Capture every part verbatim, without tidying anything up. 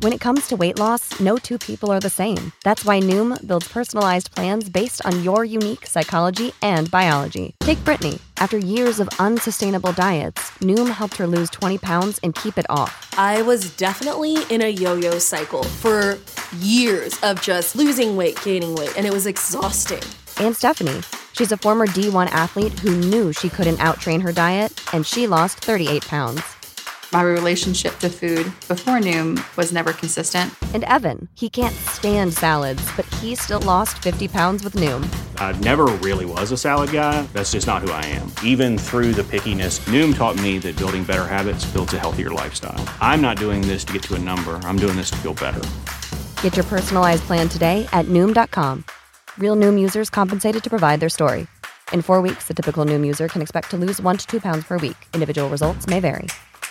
When it comes to weight loss, no two people are the same. That's why Noom builds personalized plans based on your unique psychology and biology. Take Brittany. After years of unsustainable diets, Noom helped her lose twenty pounds and keep it off. I was definitely in a yo-yo cycle for years of just losing weight, gaining weight, and it was exhausting. And Stephanie. She's a former D one athlete who knew she couldn't outtrain her diet, and she lost thirty-eight pounds. My relationship to food before Noom was never consistent. And Evan, he can't stand salads, but he still lost fifty pounds with Noom. I never really was a salad guy. That's just not who I am. Even through the pickiness, Noom taught me that building better habits builds a healthier lifestyle. I'm not doing this to get to a number. I'm doing this to feel better. Get your personalized plan today at Noom dot com. Real Noom users compensated to provide their story. In four weeks, the typical Noom user can expect to lose one to two pounds per week. Individual results may vary.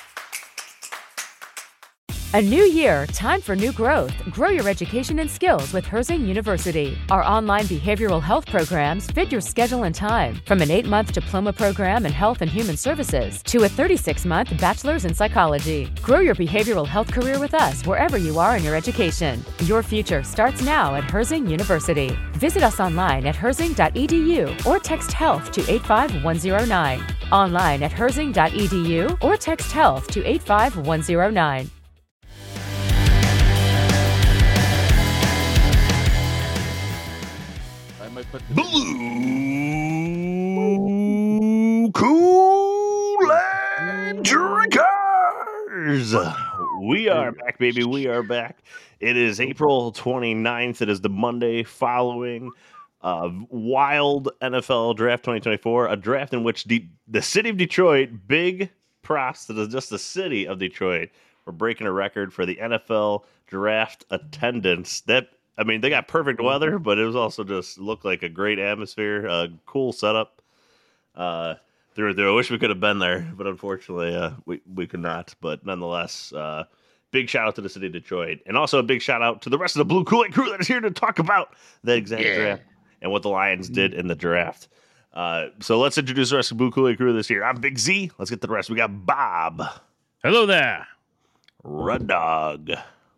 A new year, time for new growth. Grow your education and skills with Herzing University. Our online behavioral health programs fit your schedule and time. From an eight-month diploma program in health and human services to a thirty-six-month bachelor's in psychology. Grow your behavioral health career with us wherever you are in your education. Your future starts now at Herzing University. Visit us online at herzing dot e d u or text health to eight five one zero nine. Online at herzing dot e d u or text health to eight five one zero nine. Blue Kool-Aid drinkers. We are back, baby. We are back. It is April twenty-ninth. It is the Monday following uh, wild N F L draft twenty twenty-four, a draft in which De- the city of Detroit, big props to the, just the city of Detroit, for breaking a record for the N F L draft attendance. That I mean, they got perfect weather, but it was also just looked like a great atmosphere, a cool setup. Uh, there, there. I wish we could have been there, but unfortunately, uh, we we could not. But nonetheless, uh, big shout out to the city of Detroit, and also a big shout out to the rest of the Blue Kool-Aid crew that is here to talk about the exact yeah. draft and what the Lions did in the draft. Uh, so let's introduce the rest of the Blue Kool-Aid crew this year. I'm Big Z. Let's get to the rest. We got Bob. Hello there. Red Dog.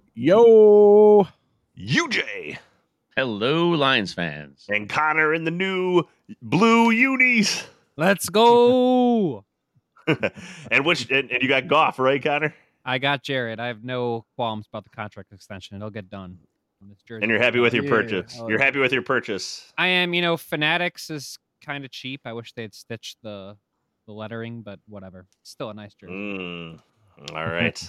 Yo. U J. Hello, Lions fans. And Connor in the new blue unis. Let's go. and which and, and you got Goff, right, Connor? I got Jared. I have no qualms about the contract extension. It'll get done. This jersey. And you're happy with your purchase. Yeah. You're happy with your purchase. I am. You know, Fanatics is kind of cheap. I wish they'd stitched the the lettering, but whatever. Still a nice jersey. Mm. All right.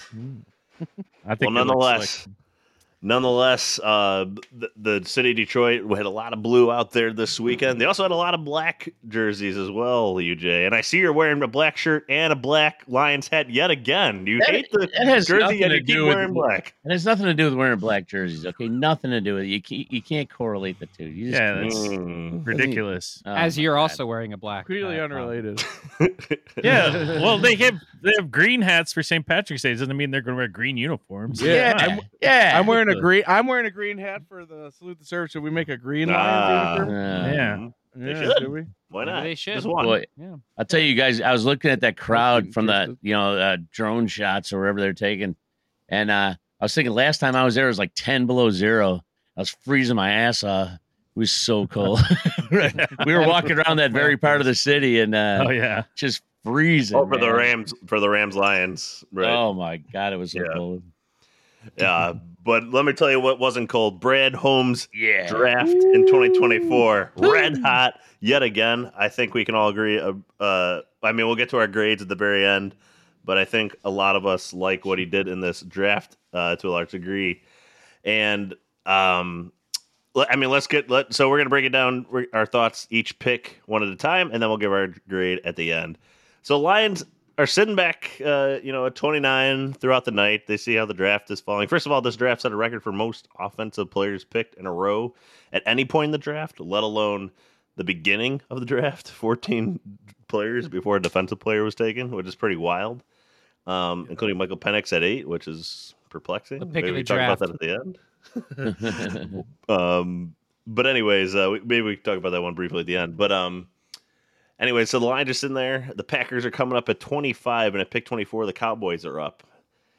I think well, nonetheless. Nonetheless, uh, the, the city of Detroit had a lot of blue out there this weekend. They also had a lot of black jerseys as well, U J. And I see you're wearing a black shirt and a black Lions hat yet again. You that, hate the has jersey and you keep with, wearing black. It has nothing to do with wearing black jerseys, okay? Nothing to do with it. You can't, you can't correlate the two. You just yeah, that's mm. ridiculous. Oh, As you're God. also wearing a black Completely hat, unrelated. yeah, well, they have they have green hats for Saint Patrick's Day. It doesn't mean they're going to wear green uniforms. Yeah, yeah. I'm, yeah. I'm wearing a green. I'm wearing a green hat for the salute the service. Should we make a green Lions uniform? Uh, yeah, they yeah, should. should we? Why not? They should. Just one. Boy, yeah. I'll tell you guys. I was looking at that crowd from the you know uh, drone shots or wherever they're taking, and uh, I was thinking last time I was there it was like ten below zero. I was freezing my ass off. It was so cold. We were walking around that very part of the city, and uh, oh yeah, just freezing. Oh, for man. the Rams, for the Rams Lions, right? Oh my God, it was so yeah. cold. Yeah, but let me tell you what wasn't cold. Brad Holmes' yeah. draft Ooh. in twenty twenty-four, red hot yet again. I think we can all agree. Uh, uh, I mean, we'll get to our grades at the very end, but I think a lot of us like what he did in this draft uh, to a large degree. And um, I mean, let's get let. So we're gonna break it down our thoughts each pick one at a time, and then we'll give our grade at the end. So Lions are sitting back, uh, you know, at twenty-nine throughout the night. They see how the draft is falling. First of all, this draft set a record for most offensive players picked in a row at any point in the draft, let alone the beginning of the draft. fourteen players before a defensive player was taken, which is pretty wild, um, including Michael Penix at eight, which is perplexing. The pick maybe of the we talk draft. about that at the end. um, but anyways, uh, we, maybe we can talk about that one briefly at the end. But um. Anyway, so the Lions are in there. The Packers are coming up at twenty-five, and at pick twenty-four, the Cowboys are up.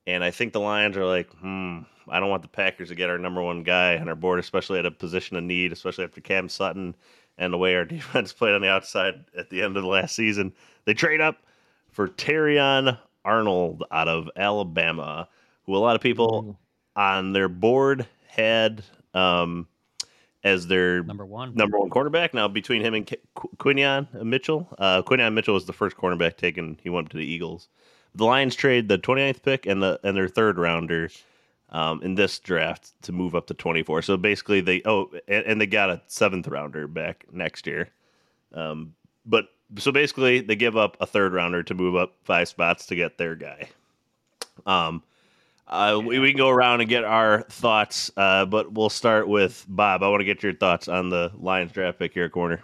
And I think the Lions are like, hmm, I don't want the Packers to get our number one guy on our board, especially at a position of need, especially after Cam Sutton and the way our defense played on the outside at the end of the last season. They trade up for Terrion Arnold out of Alabama, who a lot of people on their board had um, as their Number one. number one cornerback. Now, between him and Qu- Quinion Mitchell, uh, Quinion Mitchell was the first cornerback taken. He went to the Eagles. The Lions trade the twenty-ninth pick and the and their third rounder um, in this draft to move up to twenty-four. So basically, they oh, and, and they got a seventh rounder back next year. Um, but so basically, they give up a third rounder to move up five spots to get their guy. Um, uh, we, we can go around and get our thoughts, uh, but we'll start with Bob. I want to get your thoughts on the Lions draft pick here at corner.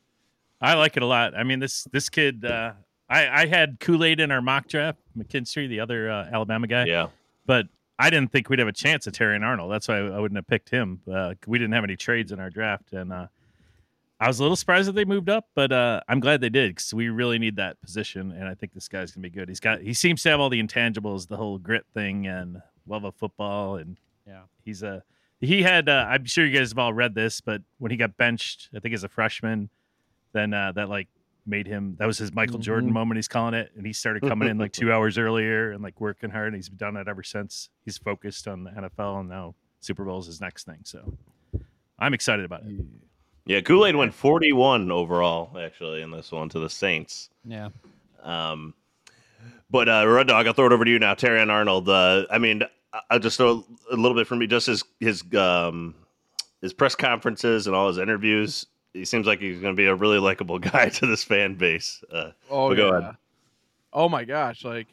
I like it a lot. I mean, this this kid. Uh, I, I had Kool-Aid in our mock draft, McKinstry, the other uh, Alabama guy. Yeah. But I didn't think we'd have a chance at Terrion Arnold. That's why I wouldn't have picked him. Uh, we didn't have any trades in our draft. And uh, I was a little surprised that they moved up, but uh, I'm glad they did because we really need that position. And I think this guy's going to be good. He's got, he seems to have all the intangibles, the whole grit thing and love of football. And yeah, he's a, he had, uh, I'm sure you guys have all read this, but when he got benched, I think as a freshman, then uh, that like, made him that was his Michael Mm-hmm. Jordan moment, he's calling it, and he started coming in like two hours earlier and like working hard, and he's done it ever since. He's focused on the N F L, and now Super Bowl is his next thing, so I'm excited about it. Yeah, Kool-Aid went forty-one overall actually in this one to the Saints. Yeah. Um, but uh, Red Dog, I'll throw it over to you now. Terrion Arnold. Uh, I mean, I'll just throw a little bit from me. Just his his um, his press conferences and all his interviews. He seems like he's going to be a really likable guy to this fan base. Uh, Oh but go yeah. ahead. Oh my gosh! Like,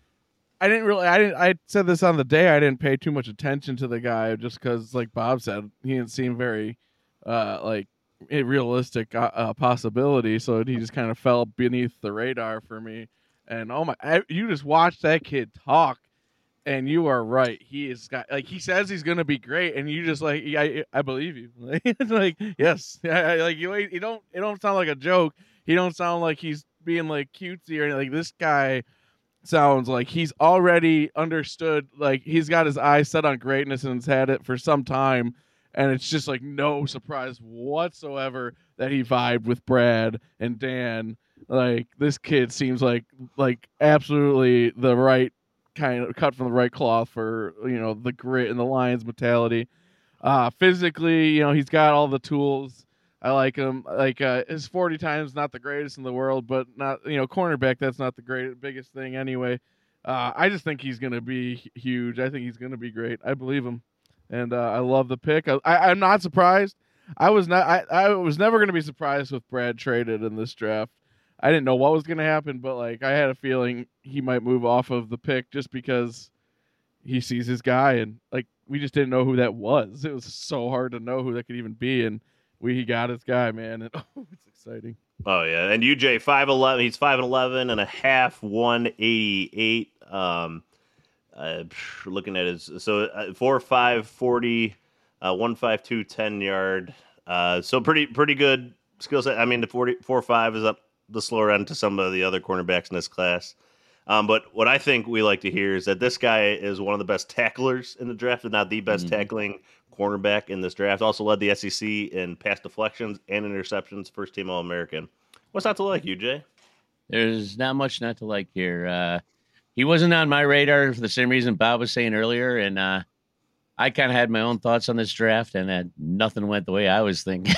I didn't really. I didn't. I said this on the day. I didn't pay too much attention to the guy just because, like Bob said, he didn't seem very, uh, like a realistic uh, uh, possibility. So he just kind of fell beneath the radar for me. And oh my, I, you just watch that kid talk, and you are right. He is got like he says he's gonna be great, and you just like I I believe you. Like yes, I, I- like you you don't it don't sound like a joke. He don't sound like he's being like cutesy or anything. Like this guy sounds like he's already understood. Like he's got his eyes set on greatness and has had it for some time, and it's just like no surprise whatsoever that he vibed with Brad and Dan. Like this kid seems like like absolutely the right kind of cut from the right cloth for, you know, the grit and the Lions mentality. Uh, physically, you know, he's got all the tools. I like him. Like uh, his forty times not the greatest in the world, but not, you know, cornerback. That's not the great biggest thing anyway. Uh, I just think he's gonna be huge. I think he's gonna be great. I believe him, and uh, I love the pick. I, I, I'm not surprised. I was not. I, I was never gonna be surprised with Brad traded in this draft. I didn't know what was gonna happen, but like I had a feeling he might move off of the pick just because he sees his guy, and like we just didn't know who that was. It was so hard to know who that could even be, and we he got his guy, man, and oh, it's exciting. Oh yeah, and U J five eleven. He's five eleven and a half, one eighty eight. Um, uh, looking at his so uh, four five forty, uh, one five two ten yard. Uh, so pretty pretty good skill set. I mean, the forty four five is up the slower end to some of the other cornerbacks in this class. Um, but what I think we like to hear is that this guy is one of the best tacklers in the draft, if not the best Mm-hmm. tackling cornerback in this draft. Also led the S E C in pass deflections and interceptions, first team All-American. What's not to like, U J? There's not much not to like here. Uh, he wasn't on my radar for the same reason Bob was saying earlier, and uh, I kind of had my own thoughts on this draft, and uh, nothing went the way I was thinking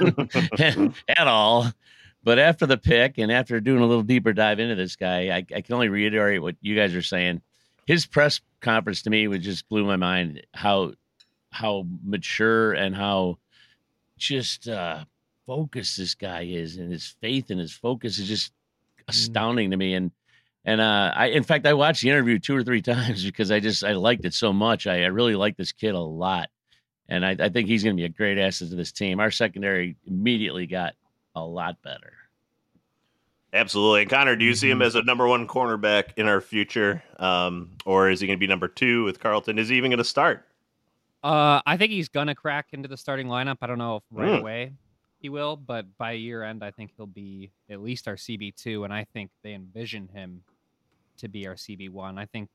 at all. But after the pick and after doing a little deeper dive into this guy, I, I can only reiterate what you guys are saying. His press conference to me was just blew my mind. How how mature and how just uh, focused this guy is, and his faith and his focus is just astounding to me. And and uh, I, in fact, I watched the interview two or three times because I just I liked it so much. I, I really like this kid a lot, and I, I think he's going to be a great asset to this team. Our secondary immediately got a lot better. Absolutely. And Connor, do you see him as a number one cornerback in our future? Um, or is he going to be number two with Carlton? Is he even going to start? Uh, I think he's gonna crack into the starting lineup. I don't know if right Mm. away he will, but by year end, I think he'll be at least our C B two, and I think they envision him to be our C B one. I think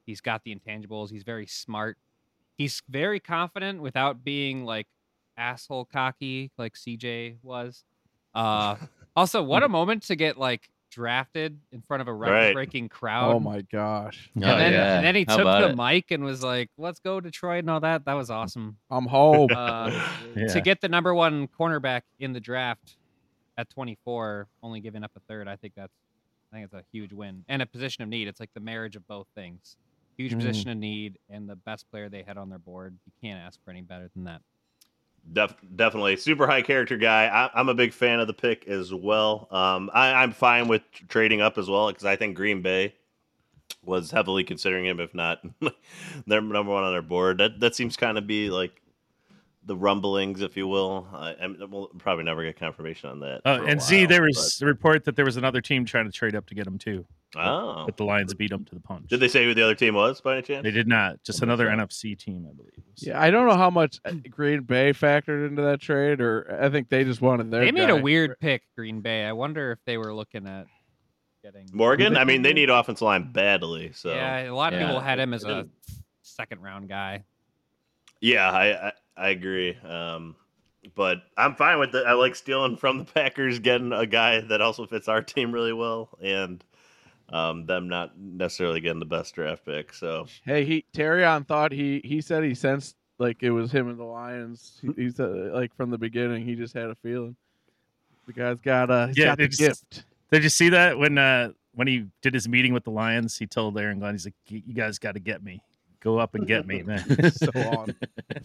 He's got the intangibles. He's very smart. He's very confident without being like asshole cocky like C J was. Uh, also, what a moment to get like drafted in front of a record-breaking crowd. Oh my gosh! And, Oh, then, yeah. and then he How took about the it? mic and was like, "Let's go Detroit" and all that. That was awesome. I'm home. Uh, Yeah. To get the number one cornerback in the draft at twenty-four, only giving up a third, I think that's I think it's a huge win and a position of need. It's like the marriage of both things. Huge Mm. position of need and the best player they had on their board. You can't ask for any better than that. Def- definitely super high character guy. I- I'm a big fan of the pick as well. Um, I- I'm fine with trading up as well because I think Green Bay was heavily considering him, if not their number one on their board. That that seems kind of be like the rumblings, if you will. I, I'm, we'll probably never get confirmation on that. Uh, for a and Z, while, there was a report that there was another team trying to trade up to get him too. but- oh, But the Lions beat him to the punch. did they say who the other team was by any chance? They did not. Just I another so. N F C team, I believe. Yeah, I don't know how much Green Bay factored into that trade, or I think they just wanted their. They made guy. a weird pick, Green Bay. I wonder if they were looking at getting Morgan. I mean, they need offensive line badly. So Yeah, a lot of Yeah. people had him as a second round guy. yeah, I I, I agree. Um, but I'm fine with it. I like stealing from the Packers, getting a guy that also fits our team really well, and um, them not necessarily getting the best draft pick. So Hey, he Terrion thought he he said he sensed like it was him and the Lions. He, he said like from the beginning he just had a feeling. The guy's got uh he's Yeah, got the it's just- gift. Did you see that when uh, when he did his meeting with the Lions? He told Aaron Glenn, he's like, "You guys got to get me. Go up and get me, man." So on.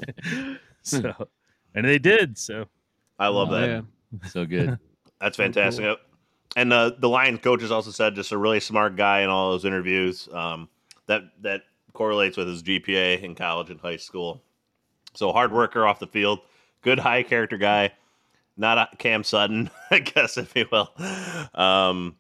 so, and they did. So I love Oh, that. man. So good. That's fantastic. And uh, the Lions coaches also said just a really smart guy in all those interviews. Um, that that correlates with his G P A in college and high school. So hard worker off the field, good high character guy. Not a Cam Sutton, I guess, if you will. Um,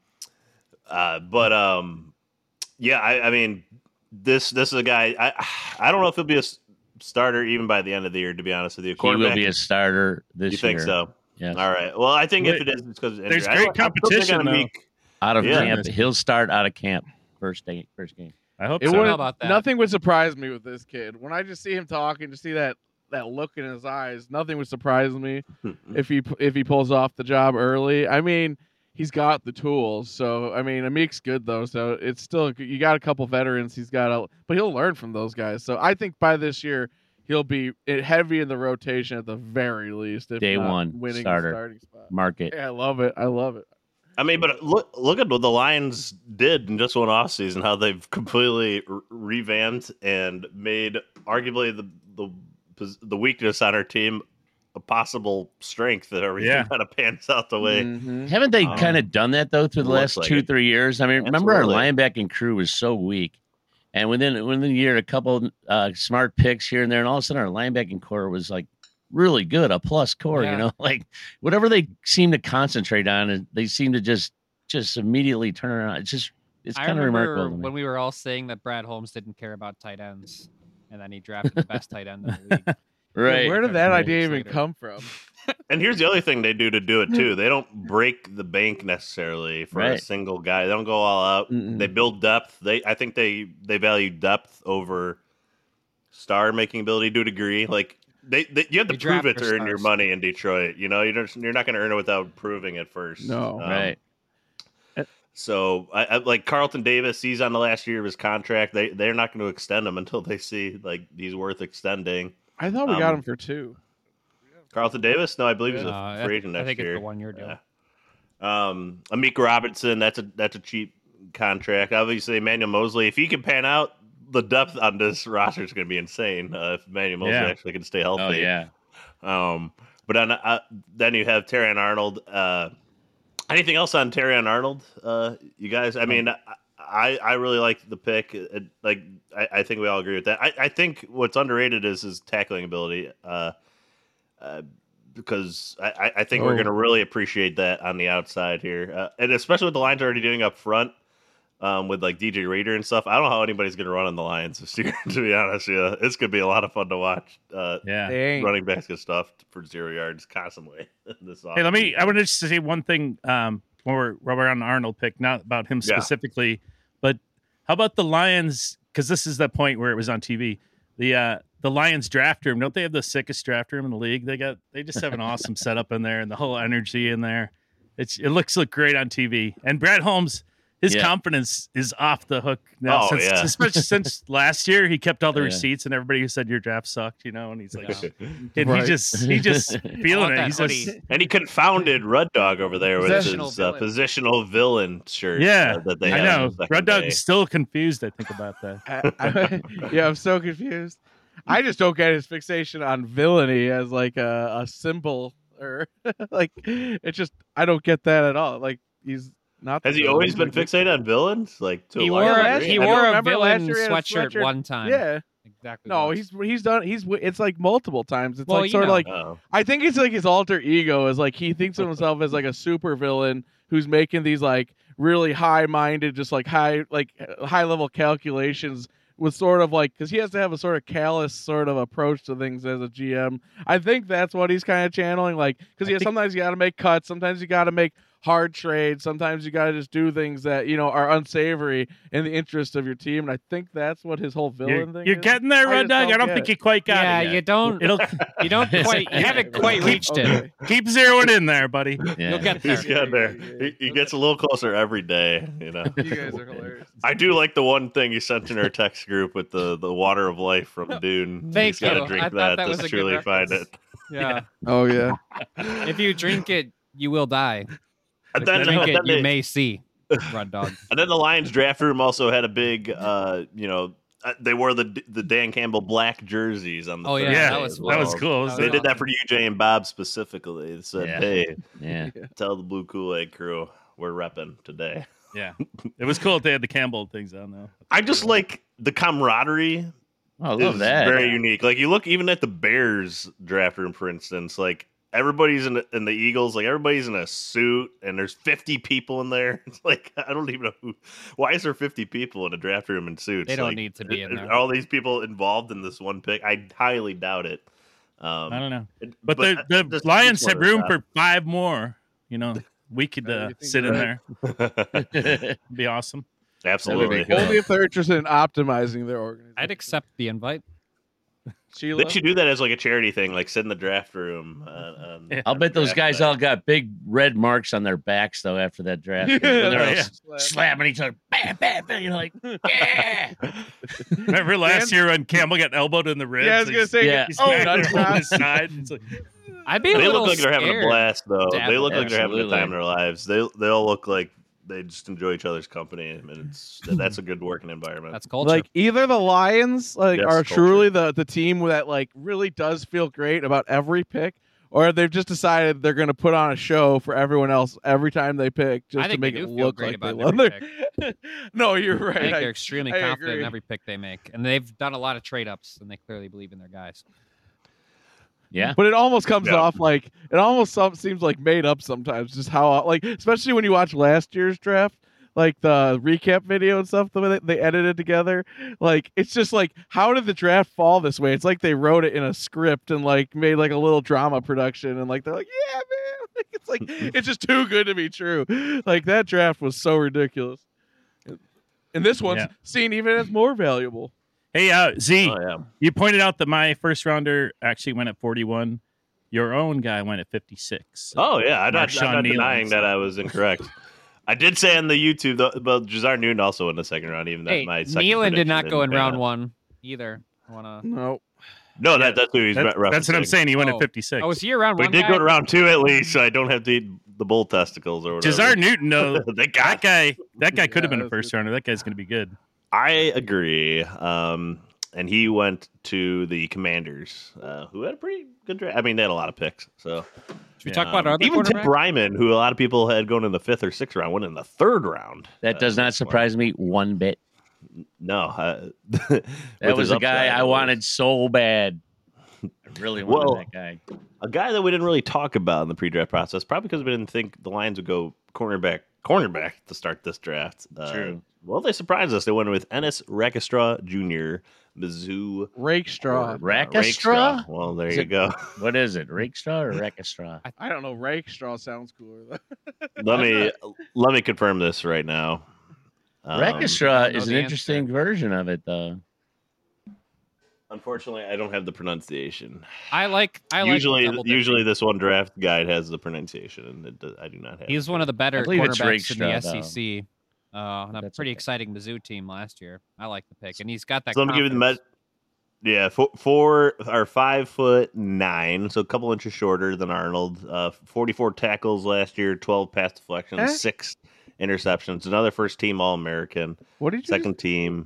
uh, but um, yeah, I, I mean, this this is a guy. I I don't know if he'll be a s- starter even by the end of the year. To be honest with you, He will Quarterback- be a starter this You think year. so? Yes. All right. Well, I think if Wait, it is, it's because of there's injury. great I- I'm still thinking competition, on though. Meek. Out of Yeah. camp. He'll start out of camp first day, first game. I hope It so. would How about that? nothing would surprise me with this kid. When I just see him talking, just see that that look in his eyes, nothing would surprise me if he if he pulls off the job early. I mean, he's got the tools. So I mean, Amik's good though. So it's still you got a couple veterans. He's got a, but he'll learn from those guys. So I think by this year he'll be heavy in the rotation at the very least. If Day not one winning starter. the starting spot. Market. Yeah, I love it. I love it. I mean, but look look at what the Lions did in just one offseason, how they've completely re- revamped and made arguably the, the the weakness on our team a possible strength that everything Yeah. kind of pans out the way. Mhm. Haven't they Um, kind of done that though through the looks last like two, it. three years? I mean, remember our Absolutely. linebacking crew was so weak, and within within the year, a couple uh, smart picks here and there, and all of a sudden, our linebacking core was like really good, a plus core. Yeah. You know, like whatever they seem to concentrate on, and they seem to just just immediately turn around. It's just it's I kind of remember remarkable. To me. when we were all saying that Brad Holmes didn't care about tight ends, and then he drafted the best tight end in the league. Right? Where did that Right. idea even Later. come from? And here's the other thing they do to do it too. They don't break the bank necessarily for a Right. single guy. They don't go all out. Mm-mm. They build depth. They I think they they value depth over star making ability to a degree. Like they, they you have to They prove draft it to for earn your stars. money in Detroit. You know, you're just, you're not going to earn it without proving it first. No. Um, Right. So, I, I like Carlton Davis. He's on the last year of his contract. They they're not going to extend him until they see like he's worth extending. I thought we got Um, him for two. Carlton Davis? No, I believe he's Uh, a I- free agent I next think it's year. the one-year deal. Yeah. Um, Amik Robinson. That's a that's a cheap contract. Obviously, Emmanuel Mosley. If he can pan out, the depth on this roster is going to be insane. Uh, if Emmanuel Mosley Yeah. actually can stay healthy. Oh yeah. Um, but on, uh, then you have Terrion Arnold. Uh, anything else on Terrion Arnold? Uh, you guys? I mean, I I really like the pick. It, like I, I think we all agree with that. I, I think what's underrated is his tackling ability. Uh, uh, because I, I- I think we're Oh. going to really appreciate that on the outside here, uh, and especially with the Lions already doing up front. Um, with like D J Rader and stuff, I don't know how anybody's going to run on the Lions this year. To be honest, yeah, it's going to be a lot of fun to watch. Uh, Yeah. They ain't. running backs get stuffed for zero yards constantly. This Hey, let me. I want to just say one thing. Um, when we're, while we're on the Arnold pick, not about him Yeah. specifically, but how about the Lions because this is the point where it was on T V. The uh, the Lions draft room, don't they have the sickest draft room in the league? They got they just have an awesome setup in there, and the whole energy in there. It's it looks look great on T V. And Brad Holmes, his yeah. confidence is off the hook now. Oh, since, yeah. Especially since last year, he kept all the Yeah. receipts, and everybody who said your draft sucked, you know, and he's like, Yeah. and Right. he just he just feeling it. that He's hoodie. just, And he confounded Red Dog over there with Positional his uh, villain. positional villain shirt. yeah, uh, that they I had know. on the second Red Dog day. is still confused. I think about that. I, I, yeah, I'm so confused. I just don't get his fixation on villainy as like a, a symbol or like it's just I don't get that at all. Like he's not. the Has he villain. always been Like, fixated on villains? Like to a He large wore a, degree? he I wore don't a remember last villain year he had a sweatshirt, sweatshirt. one time. Yeah. Exactly. No, once. he's he's done. He's it's like multiple times. It's Well, like you sort of know. like Oh. I think it's like his alter ego is like he thinks of himself as like a super villain who's making these like really high minded, just like high like high level calculations with sort of like because he has to have a sort of callous sort of approach to things as a G M. I think that's what he's kind of channeling, like because yeah, sometimes you got to make cuts, sometimes you got to make hard trades, sometimes you got to just do things that you know are unsavory in the interest of your team. And I think that's what his whole villain You're, thing you're is. getting there, I Red just Dog. I don't don't get think it. you quite got yeah, it. yet. you don't. It'll You don't quite. You haven't quite reached it. Okay. keep zeroing in there, buddy. Yeah. You'll get there. He's getting there. He, he gets a little closer every day. You know. You guys are hilarious. I do like the one thing you sent in our text group with the, the water of life from Dune. Thank He's got you. to drink I thought that, that to was a good truly find it. reference. Yeah. Oh yeah. If you drink it, you will die. And If then, you drink then it, you they- may see. Red Dog. and then the Lions draft room also had a big, uh, you know, uh, they wore the the Dan Campbell black jerseys on the Oh, yeah, first Yeah, day that was as that well. was cool. That They was did that awesome. for U J and Bob specifically. They said, Yeah. "Hey, Yeah. tell the Blue Kool-Aid crew we're repping today." Yeah, it was cool that they had the Campbell things on though. I just like the camaraderie. Oh, I love is that. very unique. Like you look even at the Bears draft room, for instance, like everybody's in the, in the Eagles, like everybody's in a suit, and there's fifty people in there. It's like I don't even know who. Why is there fifty people in a draft room in suits? They don't Like, need to be in are there. All these people involved in this one pick. I highly doubt it. Um, I don't know, it- but, the I- the just- Lions just had wanted to room stop. for five more. You know, we could Yeah, uh, you think sit in you're there. It'd be awesome. Absolutely. Good. Only if they're interested in optimizing their organization. I'd accept the invite. Sheila. They should do that as like a charity thing, like sit in the draft room. Uh, on- Yeah. I'll on bet those draft guys night. all got big red marks on their backs though after that draft. Yeah, When they're all yeah. s- slapping each other, bam, bam, bam. You're like, yeah. Remember last year when Campbell got elbowed in the ribs? Yeah, I was gonna say. Yeah. He's Oh, back there nuts holding out. his side. It's like, I'd be a They little look like they're having a scared. blast, though. Dab- They look like they're having a good Absolutely. time in their lives. They they all look like they just enjoy each other's company, and it's that's a good working environment. That's culture. Like either the Lions like Yes, are culture. truly the the team that like really does feel great about every pick, or they've just decided they're going to put on a show for everyone else every time they pick, just I to think make they it do feel look great like they about love every their. No, you're right. I think I- they're extremely I confident agree. in every pick they make, and they've done a lot of trade ups, and they clearly believe in their guys. Yeah. But it almost comes Yeah. off like it almost some, seems like made up sometimes. Just how like, especially when you watch last year's draft, like the recap video and stuff, the way they, they edited together. Like it's just like, how did the draft fall this way? It's like they wrote it in a script and like made like a little drama production, and like they're like, yeah, man, like, it's like it's just too good to be true. Like that draft was so ridiculous, and this one's Yeah. seen even as more valuable. hey, uh, Z, Oh yeah, you pointed out that my first rounder actually went at forty-one. Your own guy went at fifty-six. oh yeah. I'm not, Marshawn I'm not Nealon, denying so- that I was incorrect. I did say on the YouTube, though, but Jazar Newton also in the second round. Even that Hey, my second Nealon did prediction not go in didn't pan round out. one either. I wanna. No, No, that that's who he's That- re- that's what I'm referencing. saying. He went Oh. at fifty-six. Oh, was he around We one? did guy? go to round two at least, so I don't have to eat the bull testicles or whatever. Jazar Newton, though. they that got. guy, that guy could have been Yeah, a first rounder. That guy's going to be good. I agree. Um, and he went to the Commanders, uh, who had a pretty good draft. I mean, they had a lot of picks. So Should we talk about Um, our other even Tim quarterback? Bryman, who a lot of people had going in the fifth or sixth round, went in the third round. That Uh, does not this one. surprise me one bit. No, uh, That was a guy I wanted so bad. I really wanted Well, that guy. A guy that we didn't really talk about in the pre-draft process, probably because we didn't think the Lions would go cornerback, cornerback to start this draft. Uh, True. Well, they surprised us. They went with Ennis Rakestraw Junior, Mizzou. rake straw. uh, Rakestraw? Well, there Is you it- go. What is it? Rake straw or wreck straw? I don't know. Rake straw sounds cooler. let me let me confirm this right now. Um, Rackstraw is an interesting version of it, though. Unfortunately, I don't have the pronunciation. I like. I usually, like usually this one draft guide has the pronunciation, and it does, I do not have. He's it. one of the better cornerbacks in the S E C. Uh, on a That's pretty okay. exciting Mizzou team last year. I like the pick, and he's got that. So let me give you the confidence. med- Yeah, four, four or five foot nine, so a couple inches shorter than Arnold. Uh, forty-four tackles last year, twelve pass deflections, Eh? six interceptions. Another first team All American. What did you? Second team.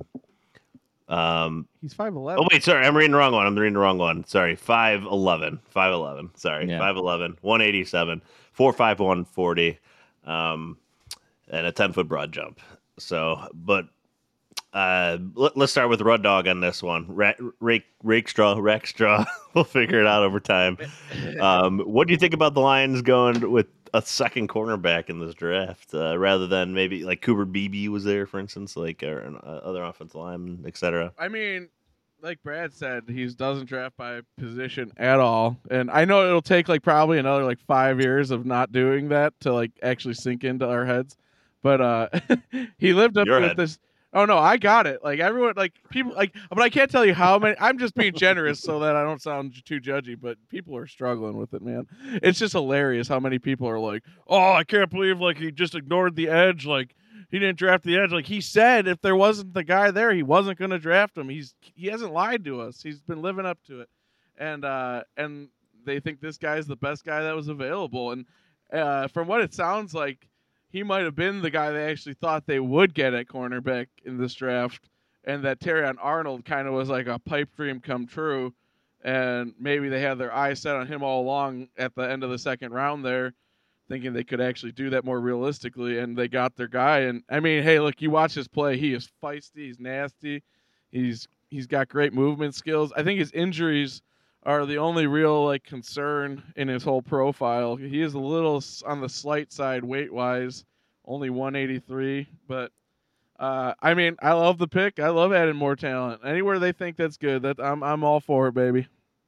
Um, He's five eleven. oh wait, sorry, I'm reading the wrong one. I'm reading the wrong one. Sorry, five eleven, five eleven. Sorry, Yeah. five eleven, one eighty-seven, four five one forty, um, and a ten foot broad jump. So, but. Uh, let, let's start with Rud Dog on this one. Ra- rake, rake straw, rack straw. We'll figure it out over time. Um, what do you think about the Lions going with a second cornerback in this draft, uh, rather than maybe like Cooper Beebe was there, for instance, like or an, uh, other offensive linemen, et cetera? I mean, like Brad said, he doesn't draft by position at all, and I know it'll take like probably another like five years of not doing that to like actually sink into our heads. But uh, he lived up Your to head. this. Oh no, I got it. Like everyone, like people, like, but I can't tell you how many. I'm just being generous so that I don't sound too judgy. But people are struggling with it, man. It's just hilarious how many people are like, "Oh, I can't believe like he just ignored the edge. Like he didn't draft the edge. Like he said, if there wasn't the guy there, he wasn't going to draft him. He's he hasn't lied to us. He's been living up to it, and uh, and they think this guy's the best guy that was available. And uh, from what it sounds like, he might have been the guy they actually thought they would get at cornerback in this draft, and that Terrion Arnold kind of was like a pipe dream come true, and maybe they had their eyes set on him all along at the end of the second round there, thinking they could actually do that more realistically, and they got their guy. And I mean, hey, look, you watch his play. He is feisty. He's nasty. He's he's got great movement skills. I think his injuries are the only real like concern in his whole profile. He is a little on the slight side weight wise, only one eighty-three. But uh, I mean, I love the pick. I love adding more talent anywhere they think that's good. That I'm I'm all for it, baby.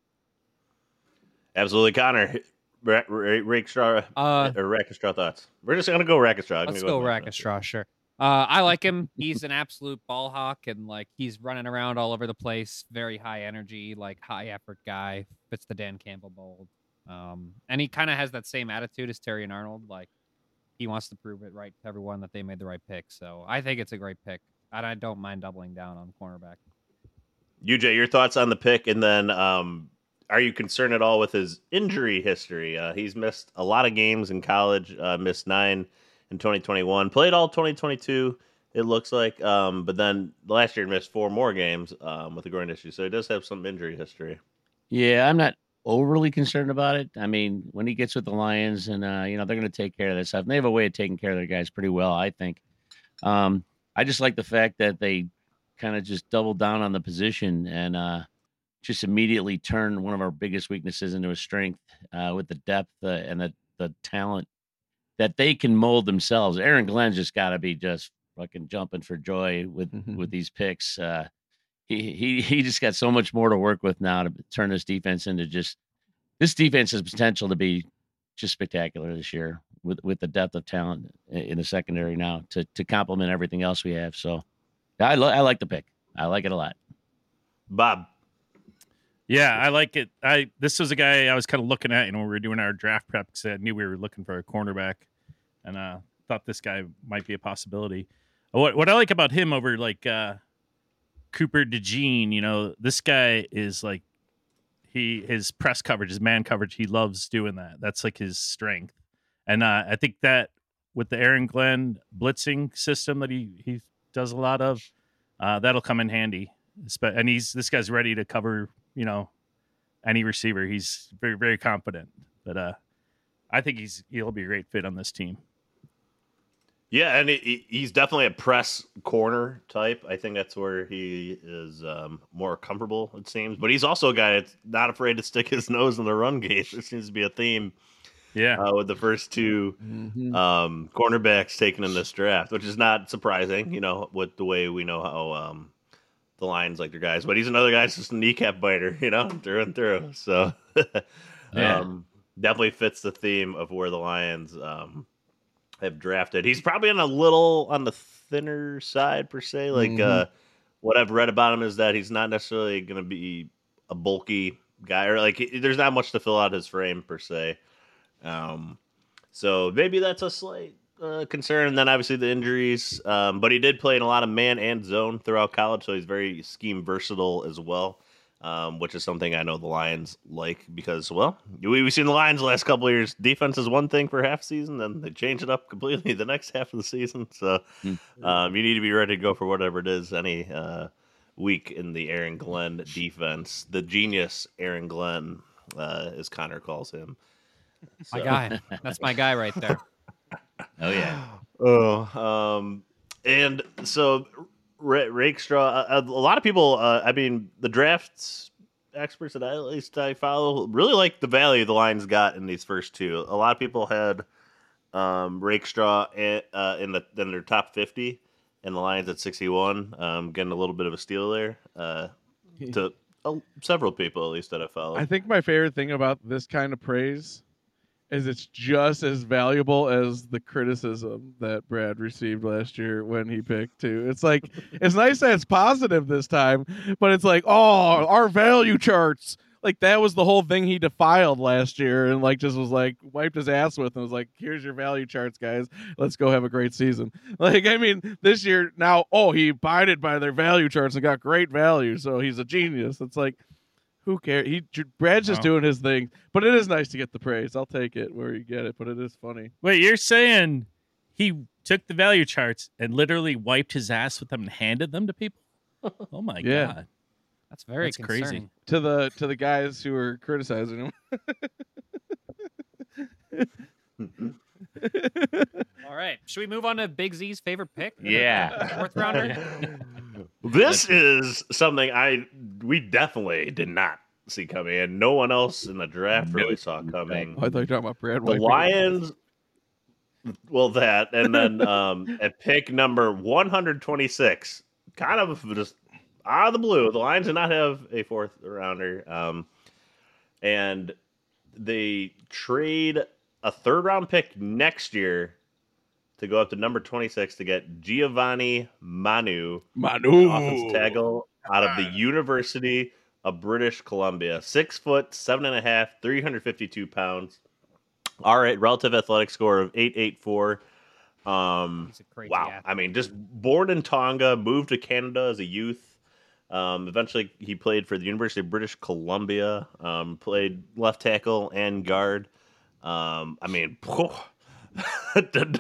Absolutely, Connor. Ra- ra- Rake straw Uh, or rack straw thoughts. We're just gonna go rack straw. I'm Let's gonna go with my- Rackstraw, sure. Uh, I like him. He's an absolute ball hawk, and like he's running around all over the place. Very high energy, like high effort guy. Fits the Dan Campbell mold. Um, and he kind of has that same attitude as Terrion Arnold. Like he wants to prove it right to everyone that they made the right pick. So I think it's a great pick, and I don't mind doubling down on cornerback. U J, your thoughts on the pick, and then um, are you concerned at all with his injury history? Uh, he's missed a lot of games in college. Uh, missed nine in twenty twenty-one. Played all twenty twenty-two. It looks like, um, but then last year he missed four more games um, with a groin issue. So he does have some injury history. Yeah, I'm not overly concerned about it. I mean, when he gets with the Lions, and uh, you know they're going to take care of that stuff. And they have a way of taking care of their guys pretty well, I think. Um, I just like the fact that they kind of just doubled down on the position and uh, just immediately turned one of our biggest weaknesses into a strength uh, with the depth uh, and the the talent that they can mold themselves. Aaron Glenn's just got to be just fucking jumping for joy with with these picks. Uh, he he he just got so much more to work with now to turn this defense into just this defense has potential to be just spectacular this year with with the depth of talent in the secondary now to to complement everything else we have. So I lo- I like the pick. I like it a lot. Bob. Yeah, I like it. I this was a guy I was kind of looking at, you know, when we were doing our draft prep because I knew we were looking for a cornerback, and uh, thought this guy might be a possibility. What what I like about him over like uh, Cooper DeJean, you know, this guy is like he his press coverage, his man coverage, he loves doing that. That's like his strength, and uh, I think that with the Aaron Glenn blitzing system that he he does a lot of, uh, that'll come in handy. And he's this guy's ready to cover, you know, any receiver. He's very, very confident. But uh, I think he's he'll be a great fit on this team. Yeah, and he, he's definitely a press corner type. I think that's where he is um, more comfortable, it seems. But he's also a guy that's not afraid to stick his nose in the run game. There seems to be a theme. Yeah, uh, with the first two mm-hmm. um, cornerbacks taken in this draft, which is not surprising, you know, with the way we know how um, the Lions like their guys. But he's another guy that's just a kneecap biter, you know, through and through. So yeah. um, definitely fits the theme of where the Lions um, have drafted. He's probably on a little on the thinner side per se. Like Mhm. uh, what I've read about him is that he's not necessarily going to be a bulky guy, or like he- there's not much to fill out his frame per se. Um, so maybe that's a slight uh, concern. And then obviously the injuries. Um, but he did play in a lot of man and zone throughout college, so he's very scheme versatile as well. Um, which is something I know the Lions like because, well, we, we've seen the Lions the last couple of years. Defense is one thing for half season, then they change it up completely the next half of the season. So um, you need to be ready to go for whatever it is any uh, week in the Aaron Glenn defense. The genius Aaron Glenn, uh, as Connor calls him. My So- guy. That's my guy right there. Oh yeah. Oh, um, and so Ra- Rakestraw, a, a lot of people, uh, I mean, the drafts experts that I, at least I follow really like the value the Lions got in these first two. A lot of people had um, Rakestraw in, uh, in the in their top fifty, and the Lions at sixty-one, um, getting a little bit of a steal there uh, to uh, several people at least that I follow. I think my favorite thing about this kind of praise is it's just as valuable as the criticism that Brad received last year when he picked two. It's like it's nice that it's positive this time, but it's like, oh, our value charts. Like that was the whole thing he defiled last year and like just was like wiped his ass with and was like, here's your value charts, guys. Let's go have a great season. Like, I mean, this year now, oh, he abided by their value charts and got great value, so he's a genius. It's like, who cares? He Brad's just Wow. doing his thing, but it is nice to get the praise. I'll take it where you get it, but it is funny. Wait, you're saying he took the value charts and literally wiped his ass with them and handed them to people? Oh my Yeah. god. That's very That's crazy. concerning. To the to the guys who were criticizing him. All right. Should we move on to Big Z's favorite pick? Yeah. Fourth rounder? This is something I we definitely did not see coming, and no one else in the draft really saw coming. Oh, I thought you were talking about Brad The White. Lions, well, that, and then um, at pick number one hundred twenty-six, kind of just out of the blue, the Lions did not have a fourth rounder, um, and they trade a third round pick next year to go up to number twenty-six to get Giovanni Manu, Manu. offensive tackle out of the University of British Columbia. Six foot, seven and a half, three hundred fifty-two pounds. All right, relative athletic score of eight eighty-four. Um, He's a crazy wow. athlete. I mean, just born in Tonga, moved to Canada as a youth. Um, eventually, he played for the University of British Columbia, um, played left tackle and guard. Um, I mean, uh,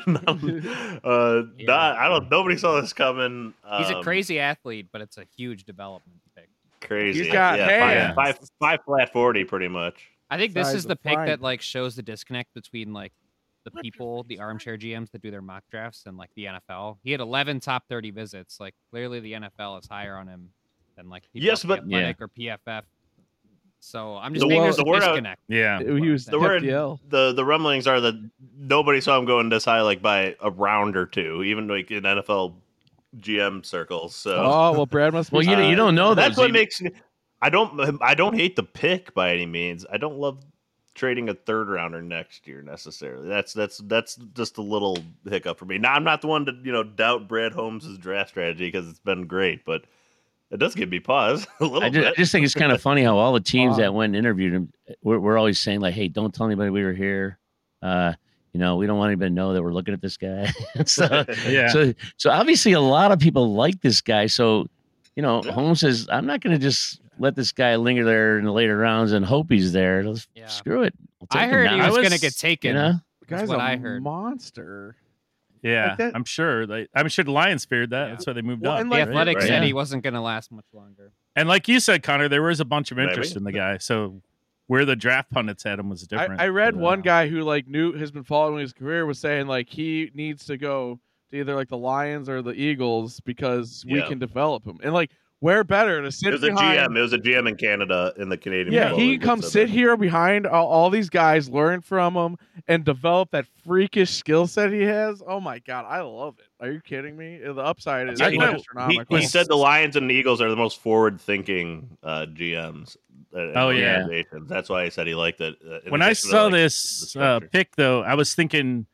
not, I don't. Nobody saw this coming. Um, He's a crazy athlete, but it's a huge development pick. crazy. He's got yeah, hands. five, five, five flat forty, pretty much. I think this Size is of the pick fine. that like shows the disconnect between like the people, the armchair G Ms that do their mock drafts, and like the N F L. He had eleven top thirty visits. Like clearly, the N F L is higher on him than like people Yes, at but- The Athletic or P F F. So I'm just The saying word- there's the a word I- disconnect. Yeah. He was The word, F D L. the the rumblings are that nobody saw him going this high, like by a round or two, even like in N F L G M circles. So Oh well, Brad must. Be Well, you Uh, you don't know that's those. what makes me. I don't. I don't hate the pick by any means. I don't love trading a third rounder next year necessarily. That's that's that's just a little hiccup for me. Now I'm not the one to you know doubt Brad Holmes' draft strategy because it's been great, but it does give me pause a little I just, I bit. just think it's kind of funny how all the teams Wow. that went and interviewed him, we're, we're always saying like, "Hey, don't tell anybody we were here." Uh, you know, we don't want anybody to know that we're looking at this guy. so, Yeah. so, so obviously, a lot of people like this guy. So, you know, Yeah. Holmes says, "I'm not going to just let this guy linger there in the later rounds and hope he's there. Let's Yeah. screw it." We'll take I him heard he now." was, I was- gonna get taken. You know, The guy's That's what a I heard. monster. Yeah. Like that- I'm sure. Like, I'm sure the Lions feared that. Yeah. That's why they moved Well, up. and The like- Athletic Right. said Yeah. he wasn't gonna last much longer. And like you said, Connor, there was a bunch of Maybe. interest in the guy. So where the draft pundits had him was different. I, I read But, one uh, guy who like knew has been following his career was saying like he needs to go to either like the Lions or the Eagles because we Yeah. can develop him. And like where better to sit It was a behind. G M. It was a G M in Canada in the Canadian. Yeah, Football he League can that come said sit that. here behind all, all these guys, learn from them, and develop that freakish skill set he has. Oh my god, I love it. Are you kidding me? The upside is Yeah, he, astronomical. he said the Lions and the Eagles are the most forward-thinking uh, G Ms. uh, in Oh, yeah. organizations. That's why he said he liked it. Uh, in When I addition to, saw like, the this uh, structure. pick, though, I was thinking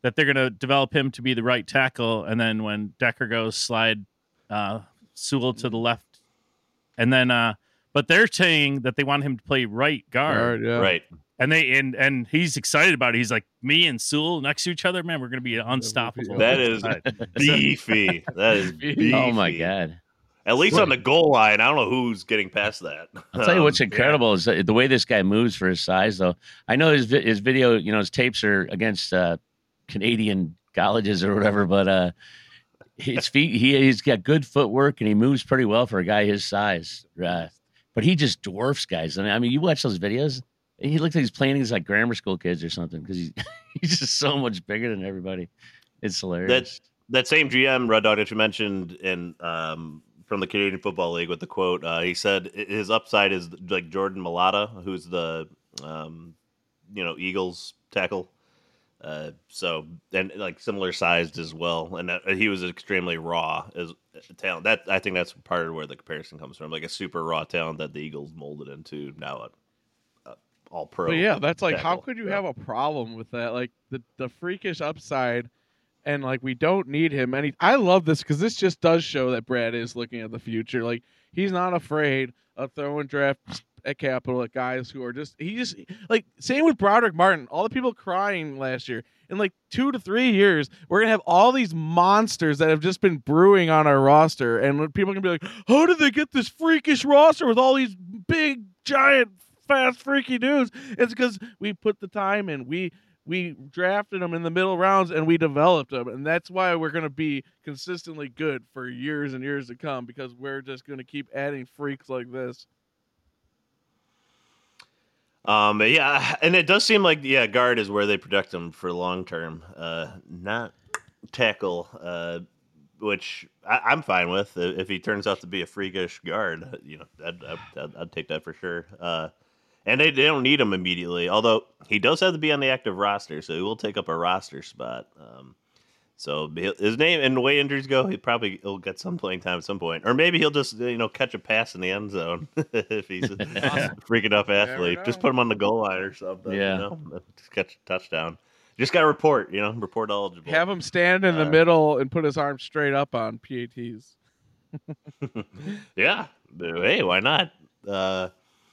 that they're going to develop him to be the right tackle, and then when Decker goes, slide uh, Sewell to the left, and then uh, but they're saying that they want him to play right guard, Guard, yeah. Right. and they and and he's excited about it. He's like, me and Sewell next to each other, man, we're going to be unstoppable. That is beefy. That is beefy. Oh my god! At least on the goal line, I don't know who's getting past that. I'll tell you what's Um, incredible is the way this guy moves for his size. Though I know his vi- his video, you know, his tapes are against uh, Canadian colleges or whatever, but uh, his feet, he he's got good footwork and he moves pretty well for a guy his size. Uh, but he just dwarfs guys. I mean, I mean, you watch those videos, and he looks like he's playing against like grammar school kids or something because he's he's just so much bigger than everybody. It's hilarious. That that same G M, Red Dog, that you mentioned in um, from the Canadian Football League with the quote, uh, he said his upside is like Jordan Mailata, who's the um, you know Eagles tackle. Uh, so and like similar sized as well, and that, he was extremely raw as talent. That I think that's part of where the comparison comes from, like a super raw talent that the Eagles molded into now a, a all pro. But yeah, that's like, how tackle. could you Yeah. have a problem with that? Like the the freakish upside, and like we don't need him. And he, I love this because this just does show that Brad is looking at the future. Like he's not afraid of throwing drafts at capital at guys who are just he just like same with Broderick Martin. All the people crying last year. In like two to three years, we're gonna have all these monsters that have just been brewing on our roster, and when people can be like, "How did they get this freakish roster with all these big, giant, fast, freaky dudes?" It's because we put the time in. We we drafted them in the middle rounds, and we developed them, and that's why we're gonna be consistently good for years and years to come because we're just gonna keep adding freaks like this. Um, yeah, and it does seem like yeah, guard is where they protect him for long term, uh, not tackle, uh, which I, I'm fine with if he turns out to be a freakish guard. You know, I'd, I'd, I'd take that for sure. Uh, and they, they don't need him immediately, although he does have to be on the active roster, so he will take up a roster spot. Um, so his name and the way injuries go, he probably he'll get some playing time at some point, or maybe he'll just you know catch a pass in the end zone if he's a freaking enough athlete. Just put him on the goal line or something. Yeah. you know? Just catch a touchdown. Just got to report, you know, report eligible. Have him stand in the Uh, middle and put his arm straight up on P A Ts. Yeah, hey, why not? Uh,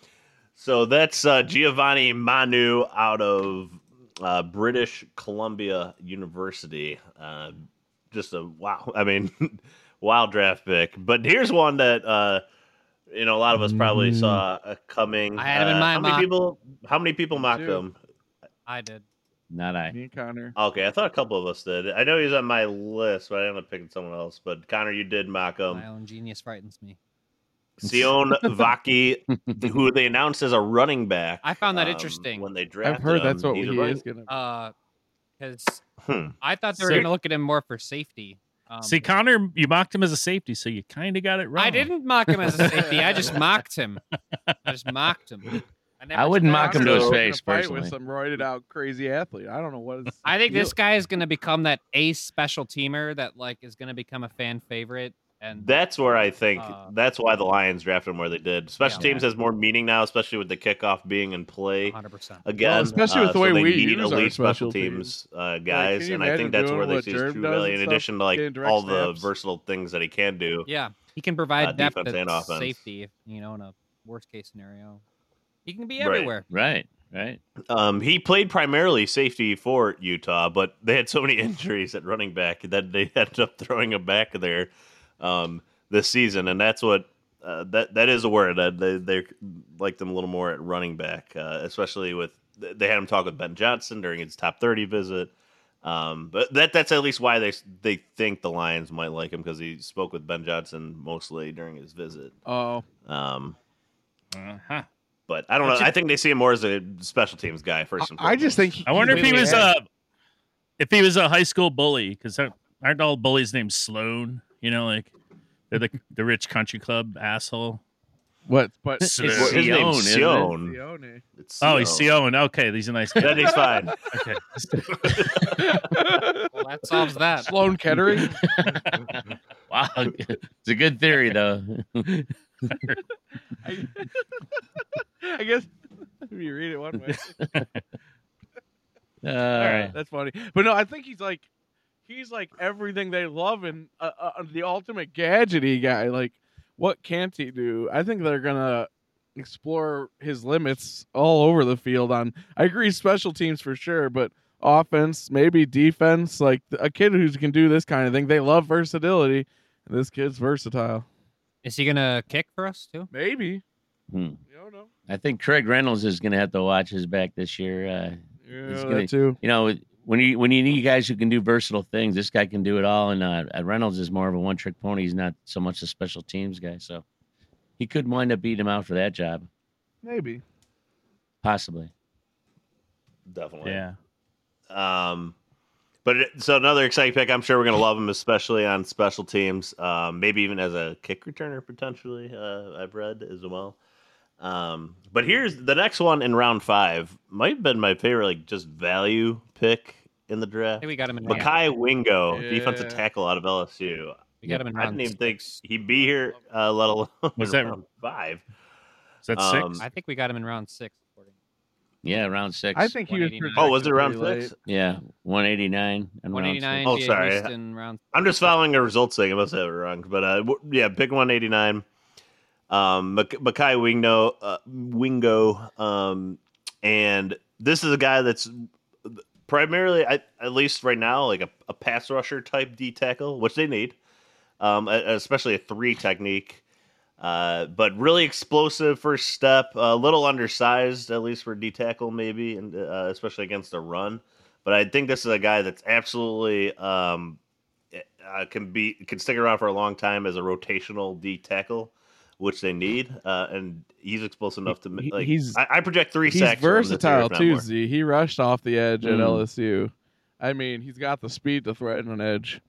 so that's uh, Giovanni Manu out of uh, British Columbia University. Uh, just a wow. I mean, wild draft pick. But here's one that uh, you know a lot of us probably saw uh, coming. I had him in Uh, my how many mock. people? How many people mocked too. him? I did. Not I. Me and Connor. Okay, I thought a couple of us did. I know he's on my list, but I ended up picking someone else. But Connor, you did mock him. My own genius frightens me. Sion Vaki, who they announced as a running back. I found that um, interesting. when they drafted I've heard him. that's what He's he a running- is gonna. Uh, because Hmm. I thought they were So- going to look at him more for safety. Um, See, Connor, you mocked him as a safety, so you kind of got it wrong. I didn't mock him as a safety. I just mocked him. I just mocked him. never I wouldn't said- mock him to his Connor's gonna face, fight personally. with some roided out crazy athlete. I don't know what. Is, I think this guy is going to become that ace special teamer that like is going to become a fan favorite. And That's where I think Uh, that's why the Lions drafted him where they did. Special Yeah. teams has more meaning now, especially with the kickoff being in play one hundred percent. again. Well, especially with uh, the way so they we need use our elite special special teams uh, can guys, you and I imagine think that's doing where they what see his Germ true does value. and In stuff, addition to like getting direct all the snaps? versatile things that he can do. Yeah, he can provide Uh, depth defense at and offense. safety. If, you know, in a worst case scenario, he can be Right. everywhere. Right, right. Um, he played primarily safety for Utah, but they had so many injuries at running back that they ended up throwing him back there um, this season, and that's what uh, that that is a word that they they liked him a little more at running back, uh, especially with they had him talk with Ben Johnson during his top thirty visit. Um, but that that's at least why they they think the Lions might like him because he spoke with Ben Johnson mostly during his visit. oh, Um, Uh-huh. but I don't know. I think they see him more as a special teams guy first. And I just think. foremost. I wonder if Wait, he wait, was hey. a if he was a high school bully, because aren't all bullies named Sloan? You know, like they're the the rich country club asshole. What? But It's Well, his Sion, name's isn't it? Sion. Sione. It's Oh, he's Sion. Sion. Okay, he's a nice guy. Then he's fine. Okay. Well, that solves that. Sloan Kettering. Wow, it's a good theory, though. I, I guess if you read it one way. All right. That's funny. But no, I think he's like he's like everything they love and uh, uh, the ultimate gadgety guy. Like, what can't he do? I think they're gonna explore his limits all over the field. On I agree, special teams for sure, but offense, maybe defense. Like a kid who can do this kind of thing. They love versatility. And this kid's versatile. Is he gonna kick for us too? Maybe. Hmm. You don't know. I think Craig Reynolds is going to have to watch his back this year. Uh, Yeah, he's that gonna, too. You know, when you when you need guys who can do versatile things, this guy can do it all. And uh, Reynolds is more of a one trick pony. He's not so much a special teams guy, so he could wind up beating him out for that job. Maybe. Possibly. Definitely. Yeah. Um, but it, so another exciting pick. I'm sure we're gonna love him, especially on special teams. Um, maybe even as a kick returner potentially. Uh, I've read as well. Um, but here's the next one in round five. Might have been my favorite, like just value pick in the I draft. think we got him in. Makai Wingo, Yeah. defensive tackle out of L S U. We got him in I round didn't even think six. he'd be here, uh, let alone Was in that- round five. Is that Um, six? I think we got him in round six. according- Yeah, round six. I think he was. one eighty-nine. Oh, was it projected round pretty six? late. Yeah, one eighty-nine and one eighty-nine. Oh, G A sorry. Houston, round. I'm just following a results thing. I must have it wrong. But uh, w- yeah, pick one eighty-nine. Um, Mak- Makai Wingo, uh, Wingo, um, and this is a guy that's primarily, I, at least right now, like a, a pass rusher type D tackle, which they need, um, e- especially a three technique. Uh, but really explosive first step, a little undersized, at least for D tackle, maybe, and uh, especially against a run. But I think this is a guy that's absolutely um, uh, can be can stick around for a long time as a rotational D tackle, which they need. Uh, and he's explosive enough to He- like. he's- I, I project three He's sacks. for him this year, versatile if not too, more. Z. He rushed off the edge at Mm. L S U. I mean, he's got the speed to threaten an edge.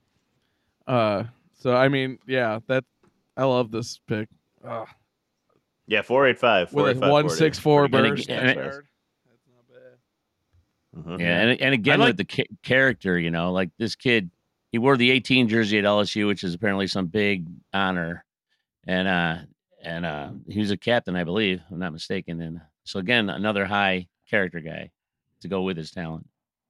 Uh, so I mean, yeah, that I love this pick. Ugh. Yeah, four eight five. With a one six four burst. And That's again- not bad. Mhm. Yeah, and, and again I like- with the ca- character, you know, like this kid, he wore the eighteen jersey at L S U, which is apparently some big honor, and uh, and uh, he was a captain, I believe, if I'm not mistaken. And so again, another high character guy to go with his talent.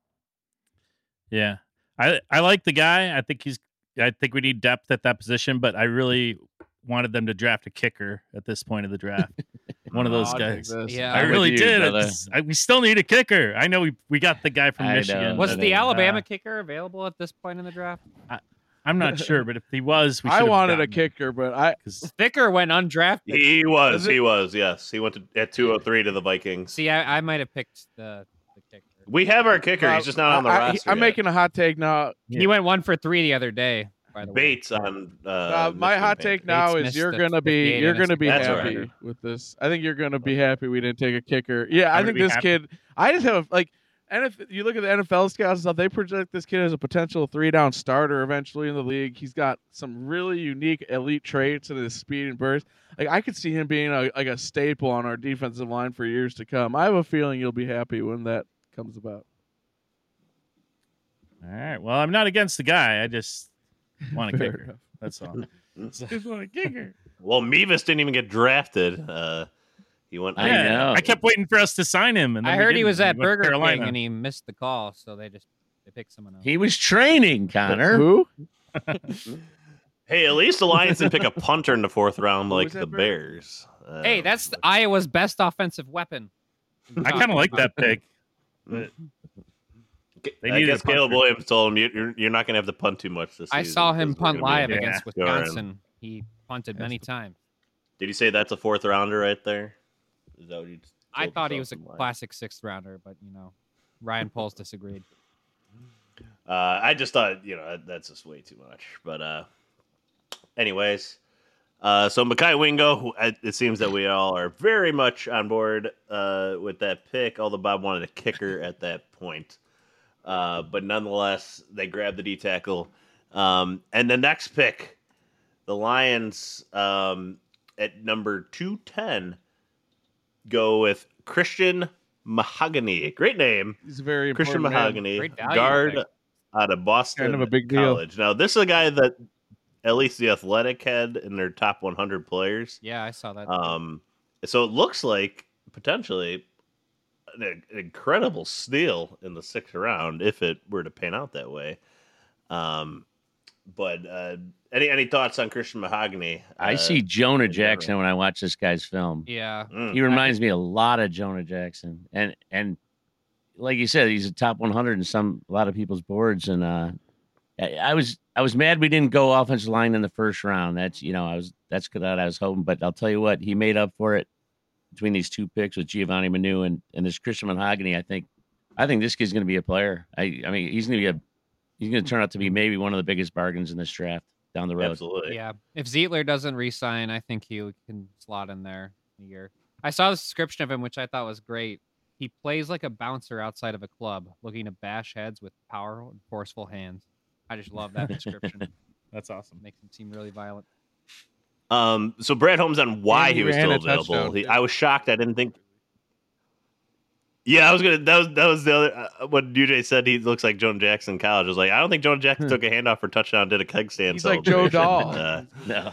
Yeah, I I like the guy. I think he's. I think we need depth at that position, but I really wanted them to draft a kicker at this point of the draft. One of those Oh, I'll take guys. this. Yeah. I I'm with really you, did. brother. It's- I, we still need a kicker. I know we we got the guy from I know. Michigan. Was but, the uh, Alabama kicker available at this point in the draft? I'm not sure, but if he was, we I should have wanted a gotten him, kicker, but I 'cause- Thicker went undrafted. He was. Is it- He was. Yes, he went to at two oh three to the Vikings. See, I, I might have picked the, the kicker. We have our kicker. He's just not on the I, I, roster. I'm yet. making a hot take now. He went one for three the other day. By the way, Bates on. Uh, Uh, my Michigan hot Panthers. take now Bates is you're missed the gonna be fifty-eight you're on his gonna be That's all happy right. with this. I think you're gonna be happy we didn't take a kicker. Yeah, I I'm think gonna be this happy. kid. I just have like, and if you look at the N F L scouts and stuff, they project this kid as a potential three down starter eventually in the league. He's got some really unique elite traits in his speed and burst. Like I could see him being a, like a staple on our defensive line for years to come. I have a feeling you'll be happy when that comes about. All right. Well, I'm not against the guy. I just want a Fair kicker. enough. That's all. Just want a kicker. Well, Mevis didn't even get drafted. Uh, he went. I Yeah, know. I kept waiting for us to sign him, and then I we heard he didn't. was at went to Burger Carolina. King and he missed the call, so they just they picked someone else. He was training, Connor. Who? Hey, at least the Lions didn't pick a punter in the fourth round Who like was the that, Bird? Bears. Uh, Hey, that's the, Iowa's best offensive weapon. I kind of like that pick. but they I needed guess a punter. Caleb Williams told him you- you're, you're not going to have to punt too much this I season. saw him because we're punt gonna be- live Yeah. against Go ahead. Wisconsin. He punted many times. Did you say that's a fourth rounder right there? Is that what you I told thought he yourself was a in line? classic sixth rounder, but you know, Ryan Poles disagreed. Uh, I just thought, you know, that- that's just way too much. But, uh, anyways, uh, so Makai Wingo, who- I- it seems that we all are very much on board uh, with that pick, although Bob wanted a kicker at that point. Uh, but nonetheless, they grabbed the D tackle. Um, and the next pick, the Lions um, at number two ten go with Christian Mahogany. Great name. He's a very Christian important man. Mahogany, Great value guard pick. out of Boston Kind of a big deal. College. Now, this is a guy that at least the Athletic had in their top one hundred players. Yeah, I saw that. Um, so it looks like potentially an, an incredible steal in the sixth round if it were to pan out that way. Um, but uh, any any thoughts on Christian Mahogany? I uh, see Jonah in Jackson general? when I watch this guy's film. Yeah. Mm. He reminds me a lot of Jonah Jackson, and and like you said, he's a top one hundred in some a lot of people's boards. And uh, I, I was I was mad we didn't go offensive line in the first round. That's you know I was that's what I was hoping, but I'll tell you what, he made up for it between these two picks with Giovanni Manu and, and this Christian Mahogany. I think I think this kid's going to be a player. I I mean he's going to be a he's going to turn out to be maybe one of the biggest bargains in this draft down the road. Absolutely. Yeah. If Zietler doesn't re-sign, I think he can slot in there in a year. I saw this description of him, which I thought was great. He plays like a bouncer outside of a club, looking to bash heads with powerful and forceful hands. I just love that description. That's awesome. Makes him seem really violent. Um, so Brad Holmes on why And he he was ran still a available. touchdown, He, too. I was shocked. I didn't think. Yeah, I was gonna. That was that was the other. Uh, when U J said he looks like Jonah Jackson in college, I was like, I don't think Jonah Jackson took a handoff for touchdown, did a keg stand. He's like Joe celebration. Dahl.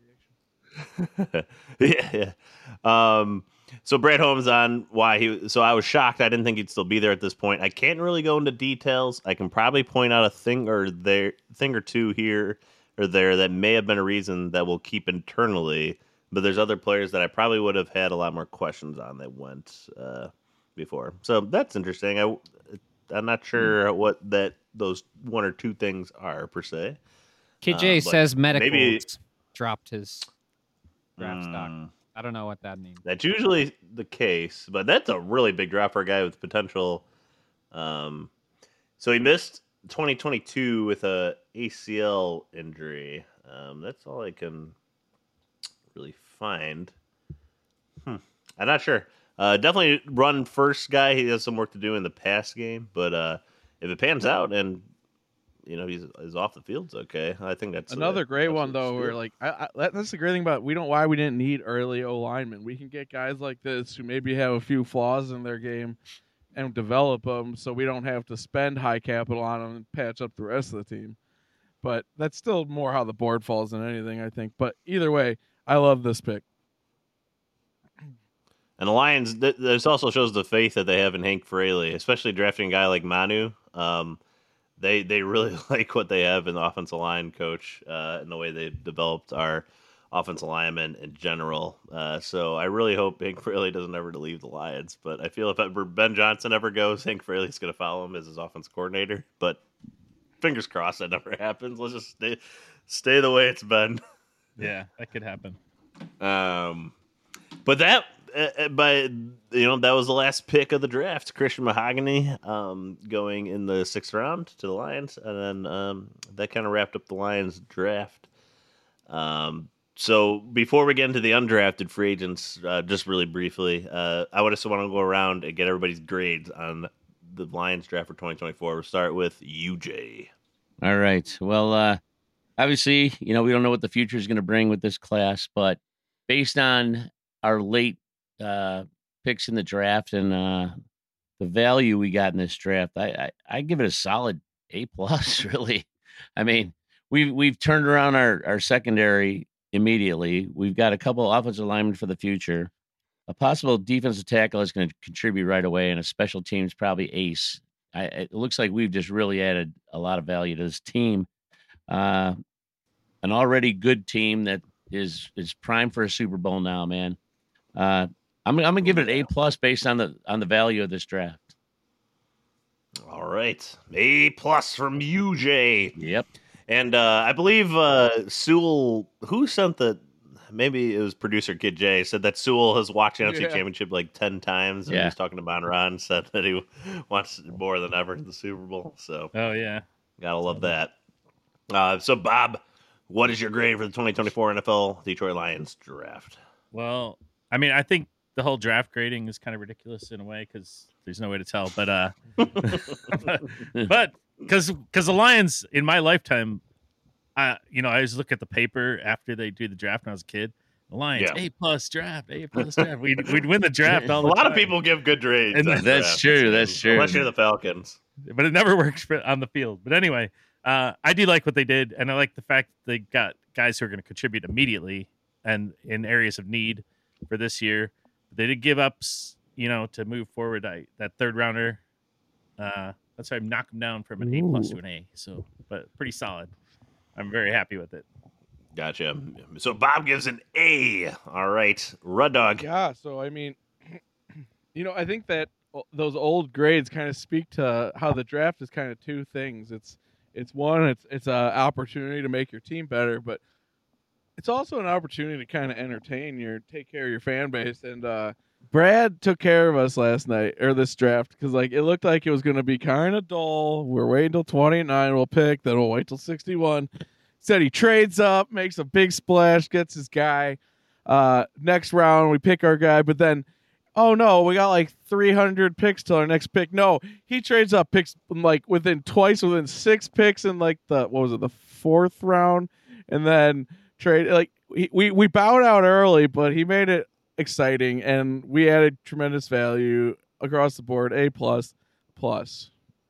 Uh, yeah, yeah. Um, so Brad Holmes on why he. So I was shocked. I didn't think he'd still be there at this point. I can't really go into details. I can probably point out a thing or there, thing or two here or there that may have been a reason that we'll keep internally. But there's other players that I probably would have had a lot more questions on that went uh, before. So that's interesting. I, I'm not sure what that those one or two things are per se. Kid J Uh, but says medicals maybe- dropped his draft stock. Mm. I don't know what that means. That's usually the case, but that's a really big drop for a guy with potential. Um, so he missed twenty twenty-two with a A C L injury. Um, that's all I can really find. Hmm. I'm not sure. Uh, definitely run first guy. He has some work to do in the pass game, but uh, if it pans out and you know he's, he's off the field's okay. I think that's Another a, great that's one a though. steal. Where like I, I, that- that's the great thing about we don't why we didn't need early O linemen. We can get guys like this who maybe have a few flaws in their game and develop them, so we don't have to spend high capital on them and patch up the rest of the team. But that's still more how the board falls than anything, I think. But either way, I love this pick. And the Lions, th- this also shows the faith that they have in Hank Fraley, especially drafting a guy like Manu. Um, they they really like what they have in the offensive line coach uh, and the way they developed our offensive linemen in general. Uh, so I really hope Hank Fraley doesn't ever leave the Lions. But I feel if ever Ben Johnson ever goes, Hank Fraley's going to follow him as his offensive coordinator. But fingers crossed that never happens. Let's just stay stay the way it's been. Yeah, that could happen. Um, but that, uh, but you know, that was the last pick of the draft. Christian Mahogany, um, going in the sixth round to the Lions, and then um, that kind of wrapped up the Lions draft. Um, so before we get into the undrafted free agents, uh, just really briefly, uh, I would just want to go around and get everybody's grades on the Lions draft for twenty twenty-four. We'll start with U J. All right. Well, uh, obviously, you know, we don't know what the future is going to bring with this class, but based on our late uh, picks in the draft and uh, the value we got in this draft, I, I, I give it a solid A plus. Really, I mean, we've we've turned around our our secondary immediately. We've got a couple offensive linemen for the future. A possible defensive tackle is going to contribute right away, and a special teams probably ace. I, it looks like we've just really added a lot of value to this team. Uh, an already good team that is is primed for a Super Bowl now, man. Uh, I'm I'm gonna give it an A plus based on the on the value of this draft. All right, A plus from U J. Yep. And uh, I believe uh, Sewell, who sent the, maybe it was producer Kid J, said that Sewell has watched the N F C Yeah. Championship like ten times. And Yeah. he's talking to Bon Ron, said that he wants more than ever the Super Bowl. So Oh yeah. gotta love that. Uh, so, Bob, what is your grade for the twenty twenty-four N F L Detroit Lions draft? Well, I mean, I think the whole draft grading is kind of ridiculous in a way because there's no way to tell. But uh, but because because the Lions in my lifetime, uh, you know, I always look at the paper after they do the draft when I was a kid. The Lions, Yeah. A plus draft, A plus draft. We'd we'd win the draft all A the lot of time. people give good grades. And on that's draft, true, it that's seems, true. Unless you're the Falcons. but it never works for, on the field. But anyway, uh, I do like what they did, and I like the fact that they got guys who are going to contribute immediately and in areas of need for this year. They did give up s- you know, to move forward. I that third rounder, uh, that's why I knocked him down from an A plus to an A. So, but pretty solid. I'm very happy with it. Gotcha. So Bob gives an A. All right, Rud Dog. Yeah. So I mean, you know, I think that those old grades kind of speak to how the draft is kind of two things. It's it's one, it's it's an opportunity to make your team better, but it's also an opportunity to kind of entertain your, take care of your fan base. And uh, Brad took care of us last night or this draft because like it looked like it was going to be kind of dull. We're waiting till twenty-nine, we'll pick, then we'll wait till sixty-one. Said he trades up, makes a big splash, gets his guy. Uh, next round, we pick our guy, but then, oh no, we got like three hundred picks till our next pick. No, he trades up, picks like within twice, within six picks in like the, what was it, the fourth round, and then trade like we we, we bowed out early, but he made it exciting, and we added tremendous value across the board. A plus plus.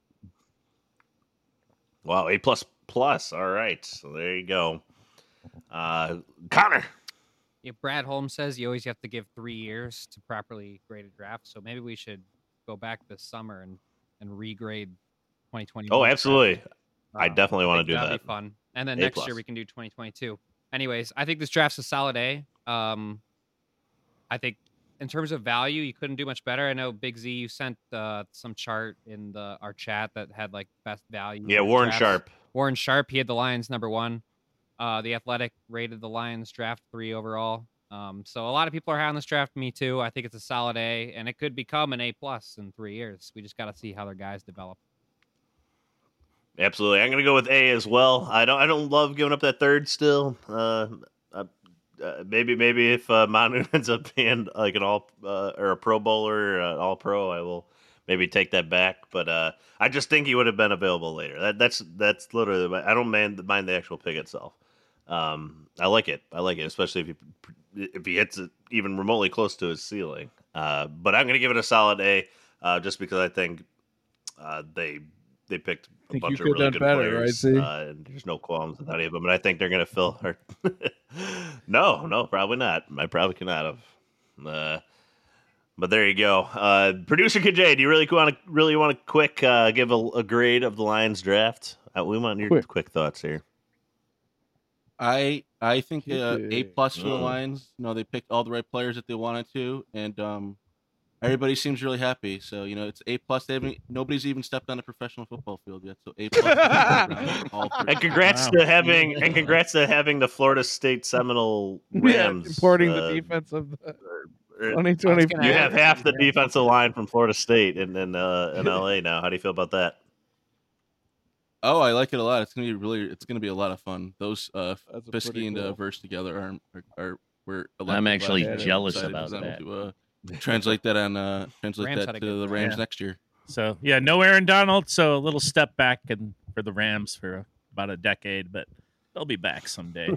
Wow, A plus plus. All right, so there you go. Uh, Connor. Yeah, Brad Holmes says you always have to give three years to properly grade a draft. So maybe we should go back this summer and, and regrade twenty twenty. Oh, absolutely. Draft. I Um, definitely I want think to do that'd that. Be fun. And then A next plus. year we can do twenty twenty-two. Anyways, I think this draft's a solid A. Um, I think in terms of value, you couldn't do much better. I know Big Z, you sent uh, some chart in the our chat that had like best value. Yeah, Warren drafts. Sharp. Warren Sharp, he had the Lions number one. Uh, the Athletic rated the Lions draft three overall. Um, so a lot of people are high on this draft. Me too. I think it's a solid A, and it could become an A plus in three years. We just got to see how their guys develop. Absolutely, I'm gonna go with A as well. I don't, I don't love giving up that third still. Uh, uh, uh, maybe, maybe if uh, Manu ends up being like an all uh, or a Pro Bowler, uh, All Pro, I will maybe take that back. But uh, I just think he would have been available later. That, that's that's literally. My, I don't mind mind the actual pick itself. Um, I like it. I like it, especially if he if he hits it even remotely close to his ceiling. Uh, but I'm gonna give it a solid A, uh, just because I think uh, they. They picked a Think bunch you of could really done good better, players, right, Z? uh, and there's no qualms with any of them. And I think they're going to fill her. no, no, probably not. I probably cannot have. Uh, but there you go. Uh, Producer K J, do you really want to really want to quick uh, give a, a grade of the Lions draft? Uh, we want your Quick. quick thoughts here. I I think uh, Kick A it. plus for the Mm. Lions. You know, they picked all the right players that they wanted to, and um, everybody seems really happy. So you know, it's A plus. They haven't. Nobody's even stepped on a professional football field yet. So A plus. all three. And congrats Wow. to having and congrats to having the Florida State Seminole Yeah, Rams importing uh, the defense of the uh, twenty twenty. gonna You Yeah. have half the defensive line from Florida State in in, uh, in L A now. How do you feel about that? Oh, I like it a lot. It's gonna be really. It's gonna be a lot of fun. Those uh, That's a pretty Fisky and uh, cool. Verse together are are, are we're. I'm actually electrified. jealous Excited about for them that. To, uh, translate that on uh, translate Rams had that a to good the one. Rams Yeah. next year. So yeah, no Aaron Donald, so a little step back and for the Rams for about a decade, but they'll be back someday.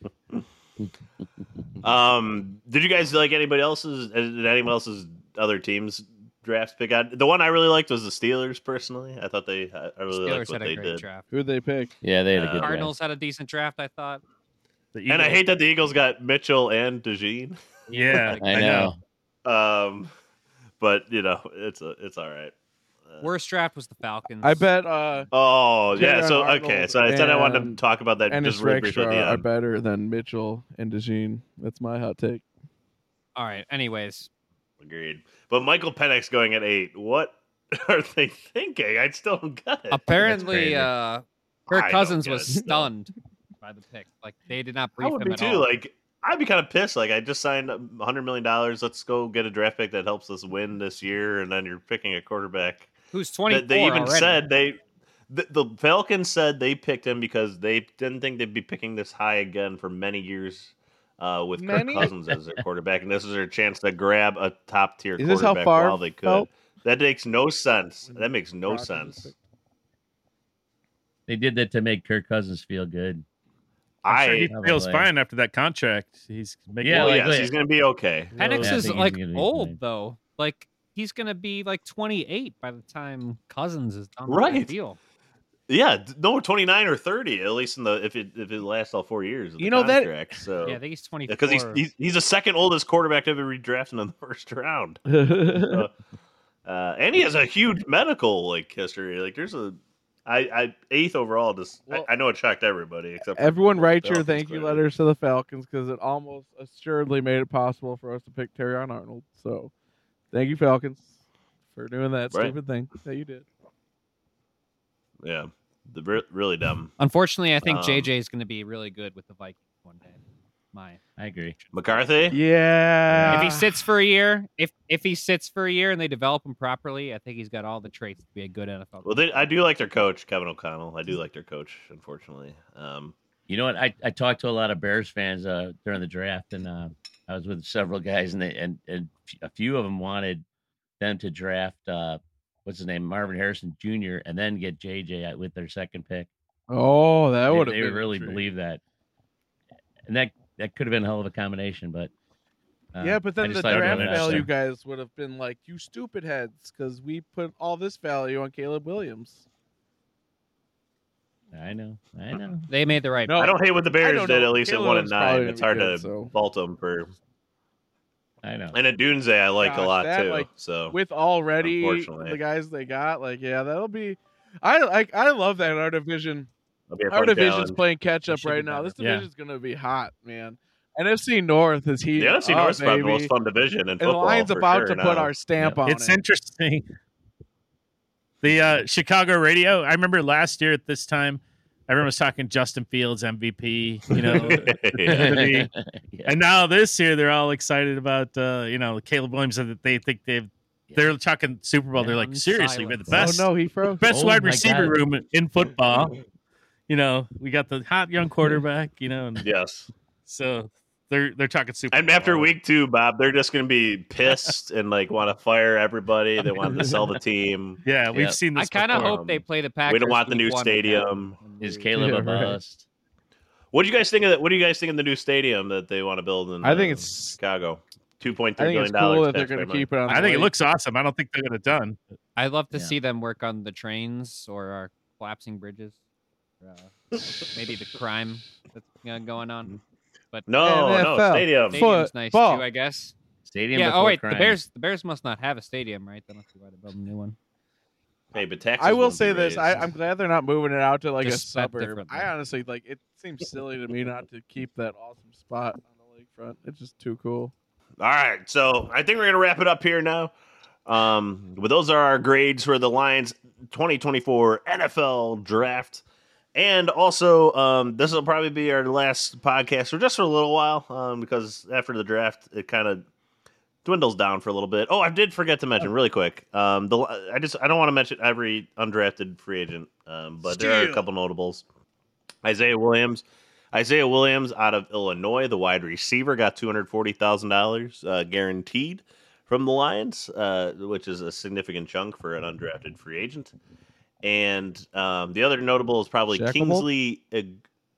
Um, did you guys like anybody else's? Did anyone else's other teams drafts pick out? The one I really liked was the Steelers. Personally, I thought they. I I really liked Steelers what had a they great did. draft. Who'd they pick? Yeah, they had a Uh, good draft. Cardinals had a decent draft, I thought. The And I Eagles- hate that the Eagles got Mitchell and DeJean. Yeah, I know. Um, but you know, it's a, it's all right. Uh, Worst draft was the Falcons. I bet uh, Oh yeah. Jaron So Arnold okay. So I said I wanted to and talk about that Ennis just really briefly at Rakestraw the are end. better than Mitchell and DeJean. That's my hot take. All right. Anyways, Agreed. But Michael Penix going at eight. What are they thinking? I still don't get it. apparently, crazy. uh, I Kirk don't Cousins get was it still. stunned by the pick. Like they did not I brief would him be at too. all. Like I'd be kind of pissed. Like I just signed a hundred million dollars. Let's go get a draft pick that helps us win this year, and then you're picking a quarterback. Who's twenty-four That they even already. said they. The, the Falcons said they picked him because they didn't think they'd be picking this high again for many years uh, with Many? Kirk Cousins as their quarterback, and this is their chance to grab a top tier Is this how quarterback Favre while they could. felt? That makes no sense. That makes no Rodgers sense. picked- They did that to make Kirk Cousins feel good. I'm sure I he feels Probably. fine after that contract. He's making Yeah, well, like, yes, wait. he's going to be okay. Penix Yeah, I is think he's like gonna be old fine. though. Like he's gonna be like twenty-eight by the time Cousins is done with Right. the deal. Yeah, no, twenty-nine or thirty at least in the if it if it lasts all four years. Of the You know that- contract, so Yeah, I think he's twenty-four. because he's, he's he's the second oldest quarterback to ever be drafted in the first round. So, uh, and he has a huge medical like history. Like there's a I, I eighth overall. Just Well, I, I know it shocked everybody except for Everyone the write your Falcons, thank you but- letters to the Falcons because it almost assuredly made it possible for us to pick Terrion Arnold. So, thank you, Falcons, for doing that Right. stupid thing that you did. Yeah, the re- really dumb. Unfortunately, I think Um, J J is going to be really good with the Vikings one day. My, I agree. McCarthy. Yeah. if he sits for a year, if if he sits for a year and they develop him properly, I think he's got all the traits to be a good N F L. Well, they, I do like their coach, Kevin O'Connell. I do like their coach, unfortunately. Um, You know what? I, I talked to a lot of Bears fans uh, during the draft, and uh, I was with several guys, and they, and and a few of them wanted them to draft uh, what's his name, Marvin Harrison Junior, and then get J J with their second pick. Oh, that They- would have they, been really intriguing. believe that, and that that could have been a hell of a combination. But uh, Yeah, but I then the just thought I'd draft run it out value there. guys would have been like, you stupid heads, because we put all this value on Caleb Williams. I know, I know. They made the right. No, I don't hate what the Bears don't did. know. At least at Caleb one and Williams probably nine. gonna It's be hard good, to so. fault them for. I know. And Adunze, I like a Gosh, lot that, too. like, so With already Unfortunately. the guys they got, like, yeah, that'll be. I like. I love that our division. it'll be a Our fun division's challenge. playing catch up should be right now. better. This Yeah. division's gonna be hot, man. N F C North is heating The N F C up, North is probably the baby. most fun division in And the football. Lions for about sure to now. put our stamp on It's it. interesting. The uh, Chicago radio. I remember last year at this time, everyone was talking Justin Fields M V P. You know, Yeah. Yeah. and now this year they're all excited about uh, you know Caleb Williams. That they think they've they're talking Super Bowl. They're like, Yeah, seriously, we're the silence. best, Oh no, he froze. best Oh wide my receiver God. room in football. You know, we got the hot young quarterback. You know, and Yes. so they're they're talking Super And Bowl. after week two, Bob, they're just going to be pissed and like want to fire everybody. They want to sell the team. yeah, we've Yeah. seen I this. kind of before. hope they play the Packers. We don't want the week new one stadium. Is Caleb Yeah, a right. bust? What do you guys think of that? What do you guys think of the new stadium that they want to build in? I think uh, it's- Chicago. Two point I three think billion it's cool dollars. that they're going to keep it on. I the think it lake. looks awesome. I don't think they're gonna done. I'd love to Yeah. see them work on the trains or our collapsing bridges. Uh, maybe the crime that's uh, going on. But No, N F no L. stadium. stadium's Foot nice ball. too, I guess. Stadium. Yeah. before Oh wait, crime. the Bears. The Bears must not have a stadium, right? They must be why they build a new one. Hey, but taxes I will won't be say this: I, raised. I'm glad they're not moving it out to like Just a spent suburb. differently. I honestly like. It seems silly to me not to keep that awesome spot on the lakefront. It's just too cool. All right, so I think we're gonna wrap it up here now. Um, but those are our grades for the Lions twenty twenty-four N F L Draft, and also um, this will probably be our last podcast for just for a little while, um, because after the draft it kind of dwindles down for a little bit. Oh, I did forget to mention really quick. Um, the I just I don't want to mention every undrafted free agent, um, but there are a Steal. couple notables. Isaiah Williams. Isaiah Williams out of Illinois, the wide receiver, got two hundred forty thousand uh, dollars guaranteed from the Lions, uh, which is a significant chunk for an undrafted free agent. And um, the other notable is probably Shackable? Kingsley Ig-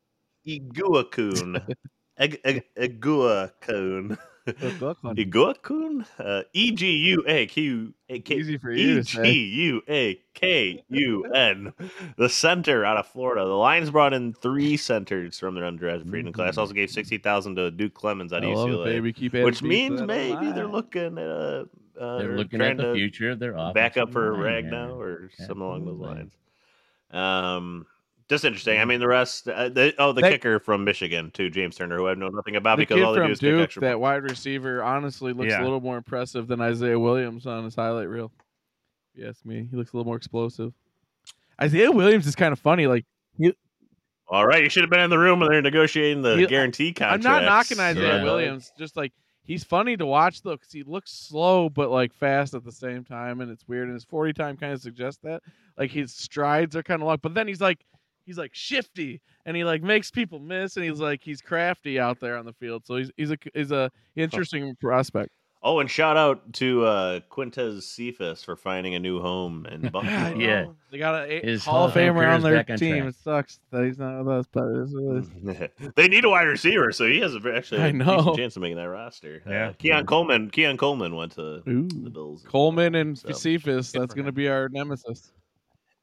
Iguakun. Ig- Ig- Iguakun. Iguakun? Uh, E G U A Q A K Easy for you E to G say. U A K U N. The center out of Florida. The Lions brought in three centers from their undrafted free agent class. Also gave sixty thousand to Duke Clemens out I of love U C L A. it, baby. Keep adding Which beats means to that maybe they're line. looking at uh, uh They're or looking trying at the to future of their back offensive up for line Ragnow there. or something along those Absolutely. lines. Um, just interesting. I mean, the rest. Uh, the, oh, the That- kicker from Michigan too, James Turner, who I know nothing about The because kid all they do from is kick Duke, extra that points. wide receiver, honestly looks Yeah. a little more impressive than Isaiah Williams on his highlight reel. If you ask me, he looks a little more explosive. Isaiah Williams is kind of funny. Like All right, you should have been in the room when they're negotiating the He- guarantee I'm contract. not knocking Isaiah Yeah. Williams. Just like he's funny to watch though, because he looks slow but like fast at the same time, and it's weird. And his forty time kind of suggests that. Like his strides are kind of long, but then he's like he's like shifty, and he like makes people miss, and he's like he's crafty out there on the field. So he's he's a he's a interesting prospect. Oh, and shout out to uh, Quintez Cephas for finding a new home in Buffalo. I know. Yeah. They got a His Hall of Hall of Famer on Famer's their back on team. track. It sucks that he's not with us, but it is what it is. They need a wide receiver, so he has a, actually I a know. decent chance of making that roster. Yeah. Uh, Keon Coleman. Keon Coleman went to Ooh. the Bills. as Coleman well, and so. Cephas, Good that's for going to him. be our nemesis.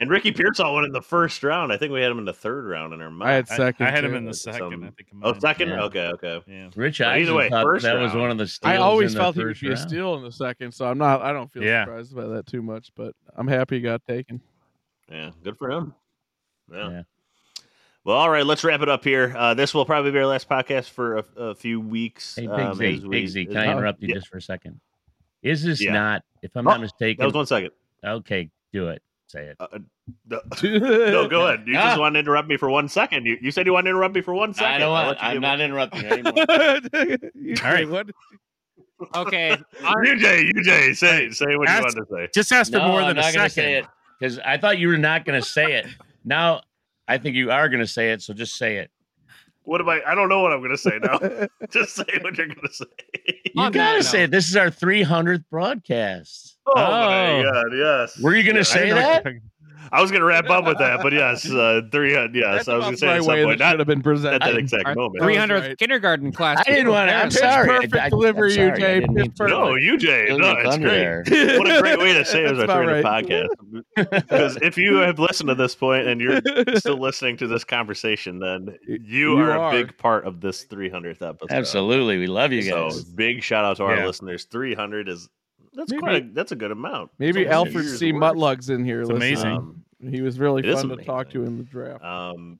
And Ricky Pearsall went in the first round. I think we had him in the third round in our mock. I had second. I, I had too. him in the second. Some- I think. in Oh, mine. second? Yeah. Okay, okay. Yeah. Rich But either Eisen way, thought first that was round. one of the steals. I always in the felt he would first be a round. steal in the second, so I'm not. I don't feel Yeah. surprised by that too much, but I'm happy he got taken. Yeah, good for him. Yeah. Yeah. Well, all right, let's wrap it up here. Uh, this will probably be our last podcast for a, a few weeks. Hey, um, Pigsy, as we- Pigsy, as- can I interrupt you Yeah. just for a second? Is this Yeah. not, if I'm Oh, not mistaken? That was one second. Okay, do it. Say it. Uh, no, no, go ahead. You Ah. just wanted to interrupt me for one second. You, you said you wanted to interrupt me for one second. I don't I'll want. let you I'm give not it. interrupting you anymore. All right, what? Okay. U J, U J, say say what you Ask- wanted to say. Just ask for No, more I'm than a not gonna second. say it because I thought you were not going to say it. Now I think you are going to say it. So just say it. What am I? I don't know what I'm going to say now. Just say what you're going to say. You On got to that say note. it. This is our three hundredth broadcast. Oh, my Oh. God, yes. Were you going to Yeah, say I that? know- I was going to wrap up with that, but yes, uh, three hundred. Yes, That's I was about going to the say it right at some way point, that not should have been at presented. that exact Our moment. three hundredth right. kindergarten class. I didn't want to. I'm It's sorry. perfect I, I, delivery, I'm sorry. U J. I didn't mean It's to. perfect. No, U J, Steal no, your it's thunder great. there. What a great way to say it was our That's three hundredth about podcast. Because if you have listened to this point and you're still listening to this conversation, then you, You are, are. a big part of this three hundredth episode. Absolutely, we love you So guys. big shout out to our Yeah. listeners. three hundred is that's Maybe- quite a, that's a good amount. Maybe It's almost a Alfred year's C. worth. Mutlug's in here. It's listening. amazing. Um, He was really It is fun to talk to amazing. in the draft. Um,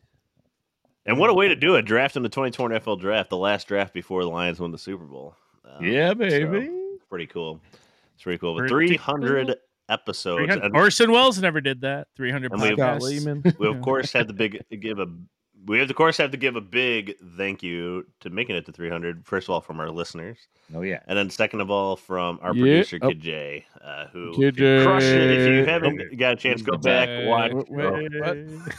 and what a way to do it! Draft in the twenty twenty N F L draft, the last draft before the Lions won the Super Bowl. Um, Yeah, so, baby. pretty cool. It's pretty cool. But Pretty three hundred episodes. three hundred And Orson Welles never did that. three hundred And we've- Scott podcasts. Lehman. we of Yeah. course had to big give a we of course have to give a big thank you to making it to three hundred. First of all, from our listeners, Oh yeah. and then second of all from our Yeah. producer Oh. Kid J, uh, who Kid crushed it. If you J. haven't got a chance, go back watch. Wait, wait, what?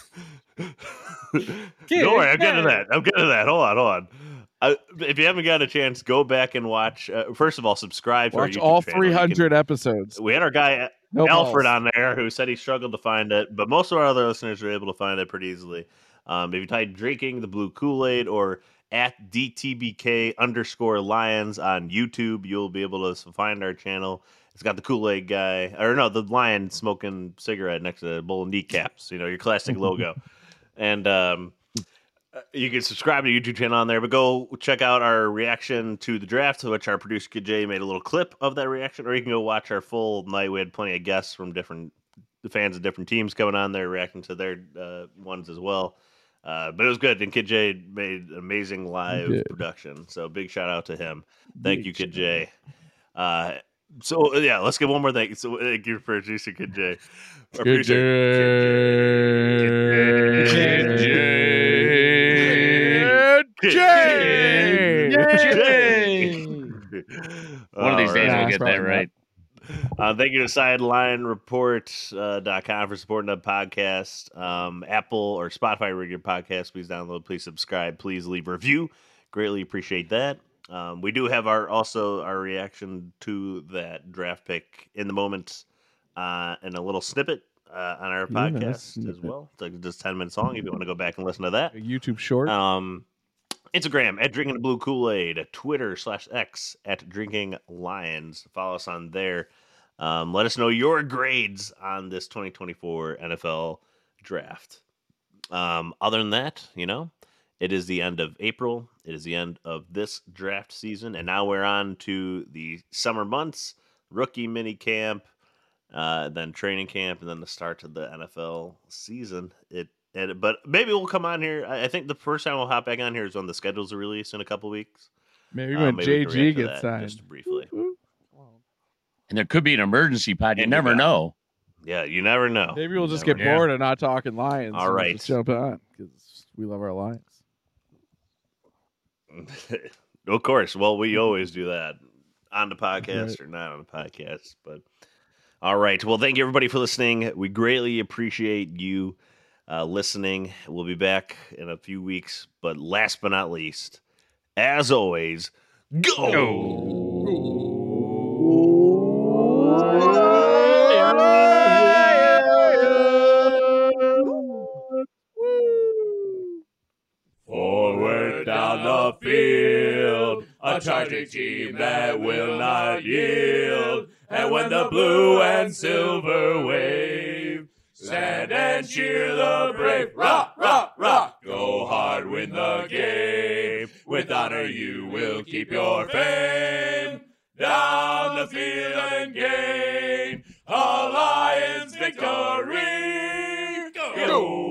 Don't worry, I'm getting to that. I'm getting to that. Hold on, hold on. Uh, if you haven't got a chance, go back and watch. Uh, first of all, subscribe to Watch our YouTube all channel. You three can- hundred episodes. We had our guy No Alfred balls. on there who said he struggled to find it, but most of our other listeners were able to find it pretty easily. Um, if you type drinking the blue Kool-Aid or at D T B K underscore Lions on YouTube, you'll be able to find our channel. It's got the Kool-Aid guy, or no, the lion smoking cigarette next to the bowl of kneecaps, you know, your classic logo. And um, you can subscribe to the YouTube channel on there, but go check out our reaction to the draft, which our producer Kid J made a little clip of that reaction, or you can go watch our full night. We had plenty of guests from different the fans of different teams coming on there reacting to their uh, ones as well. Uh, but it was good, and Kid J made an amazing live did. production. So big shout out to him. Thank Big you, Kid shout J. Uh, so yeah, let's get one more thing. So thank you for producer Kid J. Our Kid producer, J. Kid J. J. One of these All days Nah, we'll it's get that probably not. right. Uh, thank you to sideline report dot com for supporting the podcast. Um, Apple or Spotify regular podcast. Please download. Please subscribe. Please leave a review. Greatly appreciate that. Um, we do have our also our reaction to that draft pick in the moment uh, and a little snippet uh, on our Ooh, nice podcast as snippet. well. It's like just ten minutes long if you want to go back and listen to that. A YouTube short. Um, Instagram at Drinking the Blue Kool-Aid, Twitter slash X at Drinking Lions. Follow us on there. Um, let us know your grades on this twenty twenty-four N F L draft. Um, other than that, you know, it is the end of April. It is the end of this draft season, and now we're on to the summer months, rookie mini camp, uh, then training camp, and then the start of the N F L season. It And, but maybe we'll come on here. I I think the first time we'll hop back on here is when the schedules are released in a couple weeks. Maybe Uh, when maybe we J can G react to gets that signed. just briefly. And there could be an emergency pod. You And you never got- know. Yeah, you never know. Maybe we'll You just never get know. bored of not talking Lions. All and right. just jump on because we love our Lions. Of course. Well, we always do that on the podcast Right. or not on the podcast. But all right. Well, thank you everybody for listening. We greatly appreciate you uh, listening. We'll be back in a few weeks. But last but not least, as always, go. Forward down the field, a charging team that will not yield. And when the blue and silver wave, stand and gain a Lions victory. Go! Go!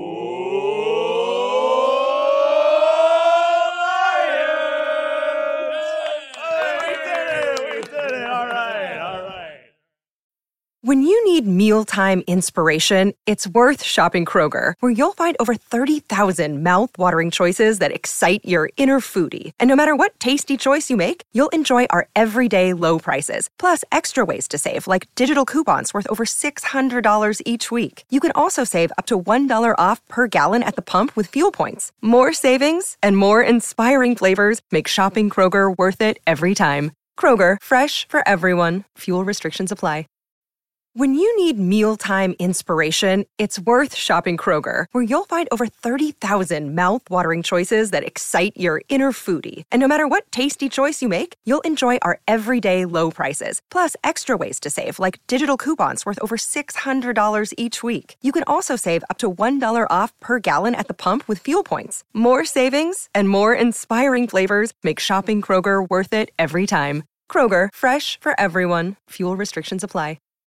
When you need mealtime inspiration, it's worth shopping Kroger, where you'll find over thirty thousand mouth-watering choices that excite your inner foodie. And no matter what tasty choice you make, you'll enjoy our everyday low prices, plus extra ways to save, like digital coupons worth over six hundred dollars each week. You can also save up to one dollar off per gallon at the pump with fuel points. More savings and more inspiring flavors make shopping Kroger worth it every time. Kroger, fresh for everyone. Fuel restrictions apply. When you need mealtime inspiration, it's worth shopping Kroger, where you'll find over thirty thousand mouth-watering choices that excite your inner foodie. And no matter what tasty choice you make, you'll enjoy our everyday low prices, plus extra ways to save, like digital coupons worth over six hundred dollars each week. You can also save up to one dollar off per gallon at the pump with fuel points. More savings and more inspiring flavors make shopping Kroger worth it every time. Kroger, fresh for everyone. Fuel restrictions apply.